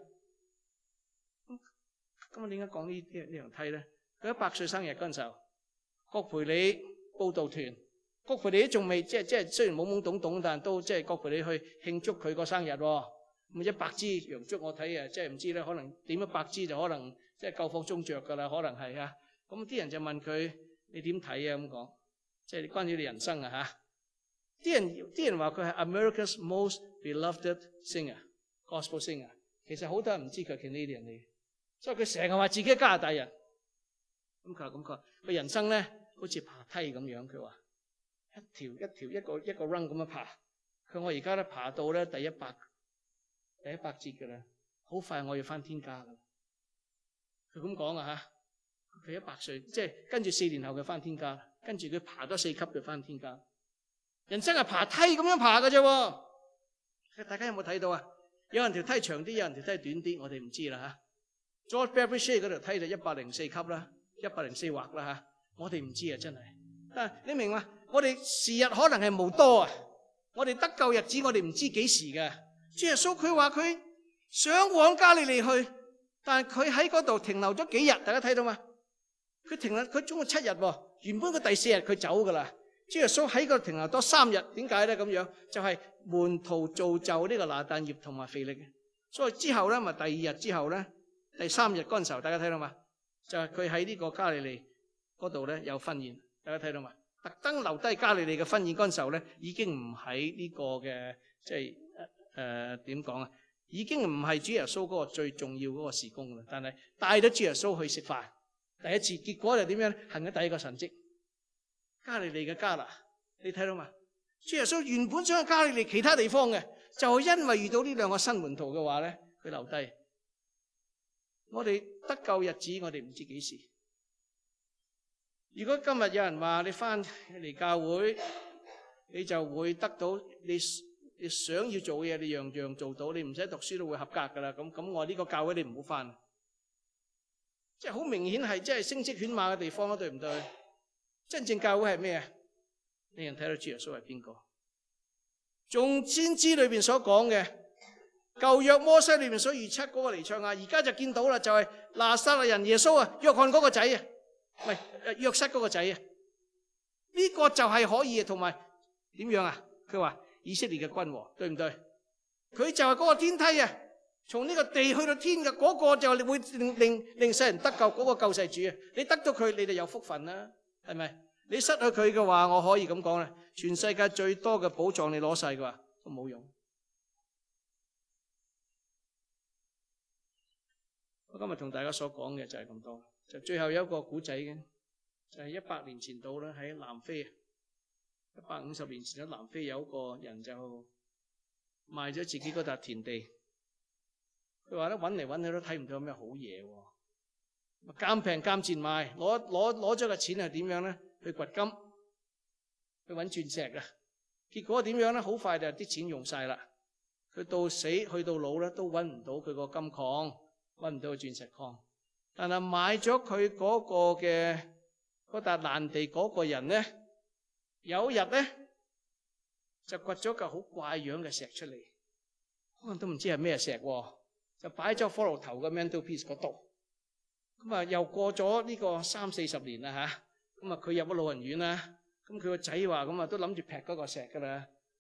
咁我點解講呢啲呢樣梯咧？佢一百歲生日嗰陣時候，葛培理佈道團，葛培理都仲未即係即係雖然懵懵懂懂，但都即係葛培理去慶祝佢個生日喎。咁一百支洋燭我睇啊，即係唔知咧，可能點一百支就可能即係夠放中着㗎啦，可能係啊。咁啲人就問佢：你點睇啊？咁講，即係關於你人生啊嚇。啲人啲人話佢係 America's most beloved singer，gospel singer。其實好多人唔知佢係 Canadian 嚟嘅。所以佢成日話自己係加拿大人，咁佢話咁佢，佢人生咧好似爬梯咁樣，佢話一條一條一個一個 run 咁樣爬。佢我而家咧爬到咧第一百第一百節㗎啦，好快我要返天家㗎。佢咁講啊嚇，佢一百歲，即係跟住四年後佢返天家，跟住佢爬多四級就返天家。人生係爬梯咁樣爬㗎啫。大家有冇睇到啊？有人條梯長啲，有人條梯短啲，我哋唔知啦嚇。George Beverly Shea 嗰條梯就一百零四級啦，一百零四劃啦嚇，我哋唔知啊真係。但係你明嘛？我哋時日可能係無多啊，我哋得救日子我哋唔知幾時嘅。主耶穌佢話佢想往加利利去，但係佢喺嗰度停留咗幾日，大家睇到嘛？佢停留佢總共七日喎，原本佢第四日佢走噶啦。主耶穌喺嗰度停留多三日，點解咧咁樣？就係、是、門徒造就呢個拿但業同埋腓力。所以之後咧，咪第二日之後咧。第三日嗰陣時候，大家睇到嘛？就係佢喺呢個加利利嗰度咧有婚宴，大家睇到嘛？特登留低加利利嘅婚宴嗰陣時候咧，已經唔喺呢個嘅即係誒點講啊？已經唔係主耶穌嗰個最重要嗰個事工啦。但係帶咗主耶穌去食飯，第一次結果就點樣咧？行咗第一個神蹟，加利利嘅迦拿，你睇到嘛？主耶穌原本想去加利利其他地方嘅，就係因為遇到呢兩個新門徒嘅話咧，佢留低。我哋得救日子，我哋唔知幾時。如果今日有人話你翻嚟教會，你就會得到你你想要做嘅嘢，你樣樣做到，你唔使讀書都會合格噶啦。咁咁，我呢個教會你唔好翻。即係好明顯係即係聲色犬馬嘅地方咯，對唔對？真正教會係咩啊？你人睇到主耶穌係邊個？仲先知裏邊所講嘅。舊約摩西裏面所預測嗰個彌賽亞，而家就見到啦，就係拿撒勒人耶穌啊，約翰嗰個仔啊，唔係約瑟嗰個仔啊，呢個就係可以，同埋點樣啊？佢話以色列嘅君王，對唔對？佢就係嗰個天梯啊，從呢個地去到天嘅嗰個就會令令令世人得救嗰個救世主啊！你得到佢，你哋有福分啦，係咪？你失去佢嘅話，我可以咁講啦，全世界最多嘅寶藏你攞晒嘅話都冇用。我今日同大家所講嘅就係咁多，就最後有一個古仔嘅，就係一百年前到啦，喺南非，一百五十年前喺南非有一個人就賣咗自己嗰笪田地，佢話咧揾嚟揾去都睇唔到有咩好嘢，賤平賤賤賣，攞攞攞咗個錢係點樣咧？去掘金，去揾鑽石啊！結果點樣咧？好快就啲錢用晒啦，佢到死去到老咧都揾唔到佢個金礦。搵唔到個鑽石礦，但係買咗佢嗰個嘅嗰笪爛地嗰個人咧，有一日咧就掘咗嚿好怪樣嘅石出嚟，可能都唔知係咩石，就擺咗骷髏頭嘅 mantelpiece 嗰度。咁啊，又過咗呢個三四十年啦吓，咁啊佢入咗老人院啦，咁佢個仔話咁啊都諗住劈嗰個石噶啦，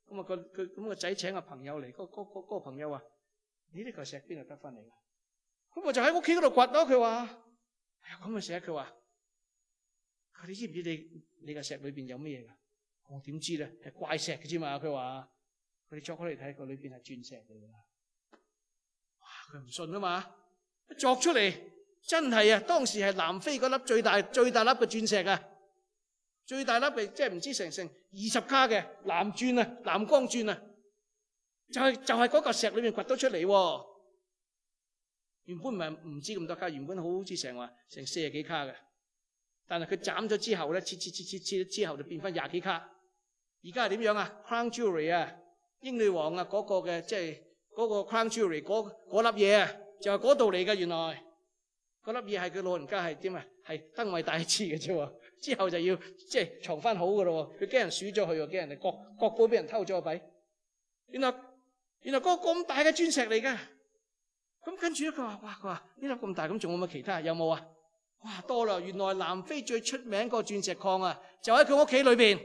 咁啊個佢咁個仔請個朋友嚟，嗰嗰嗰嗰個朋友話：你呢嚿石邊度得翻嚟㗎？咁我就喺屋企嗰度掘咯。佢話：咁嘅石，佢話：佢你知唔知你你個石裏邊有咩嘢㗎？我點知咧？係怪石嘅啫嘛。佢話：佢哋鑿開嚟睇，個裏邊係鑽石嚟㗎。哇！佢唔信啊嘛，鑿出嚟真係啊！當時係南非嗰粒最大最大粒嘅鑽石啊！最大粒嘅即係唔知成成二十卡嘅藍鑽啊，藍光鑽啊，就係就係嗰嚿石裏面掘到出嚟。原本唔係唔知咁多卡，原本好似成話成四十幾卡嘅，但係佢斬咗之後咧，切切切切切之後就變翻廿幾卡。而家係點樣啊 ？Crown Jewelry 啊，英女王啊嗰個嘅即係嗰個 Crown Jewelry 嗰嗰粒嘢啊，就係嗰度嚟嘅。原來嗰粒嘢係佢老人家係點啊？係燈位大一次嘅啫，之後就要即係藏翻好噶咯。佢驚人數咗佢，驚人哋國國寶俾人偷咗個幣。原來原來嗰個咁大嘅鑽石嚟嘅。咁跟住咧，佢話：哇！佢話呢粒咁大，咁仲有冇其他？有冇啊？哇！多啦！原來南非最出名個鑽石礦啊，就喺佢屋企裏邊。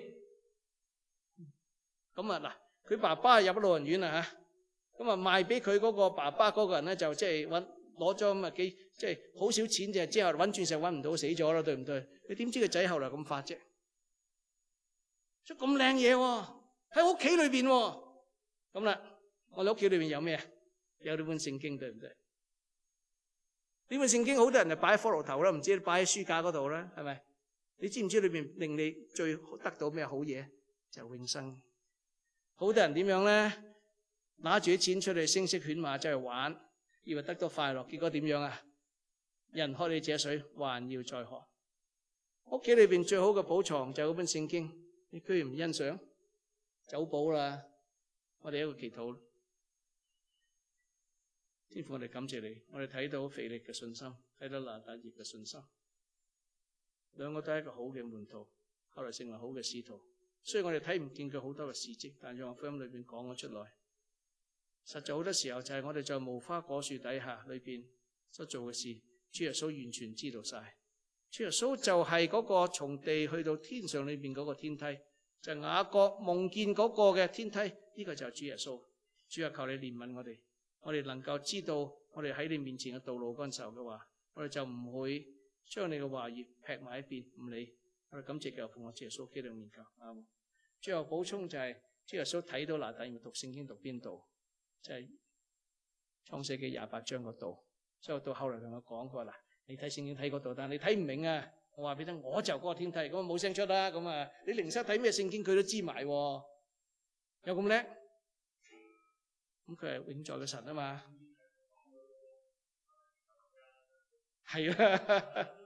咁啊嗱，佢爸爸入咗老人院啊嚇，咁啊賣俾佢嗰個爸爸嗰個人咧，就即係揾攞咗咁啊幾即係好少錢啫。之後揾鑽石揾唔到，死咗啦，對唔對？你點知個仔後來咁發啫？出咁靚嘢喎，喺屋企裏邊喎。咁啦，我哋屋企裏邊有咩啊？有呢本聖經，對唔對？呢本聖經好多人就擺喺骷髏頭啦，唔知擺喺書架嗰度啦，係咪？你知唔知裏邊令你最得到咩好嘢？就永生。好多人點樣咧？拿住啲錢出去聲色犬馬走去玩，以為得到快樂，結果點樣啊？人喝你這水，還要再喝。屋企裏邊最好嘅寶藏就係嗰本聖經，你居然唔欣賞，走寶啦！我哋一個祈禱。天父，我哋感謝你，我哋睇到腓力嘅信心，睇到拿但業嘅信心，兩個都係一個好嘅門徒，後來成為好嘅使徒。雖然我哋睇唔見佢好多嘅事蹟，但係約翰福音裏邊講咗出來，實在好多時候就係我哋在無花果樹底下裏邊所做嘅事，主耶穌完全知道晒。主耶穌就係嗰個從地去到天上裏邊嗰個天梯，就係雅各夢見嗰個嘅天梯，呢個就係主耶穌。主啊，求你憐憫我哋。我哋能夠知道我哋喺你面前嘅道路嗰陣時候嘅話，我哋就唔會將你嘅話語劈埋一邊唔理。我哋感謝嘅奉我主耶穌基督名求。啱。最後補充就係、是、主耶穌睇到拿但業讀聖經讀邊度，就係創世記廿八章嗰度。之後到後來同我講過嗱，你睇聖經睇嗰度，但係你睇唔明啊。我話俾你聽，我就嗰個天梯，咁啊冇聲出啦。咁啊，你靈修睇咩聖經佢都知埋，有咁叻？咁佢係永在嘅神啊嘛，係啊。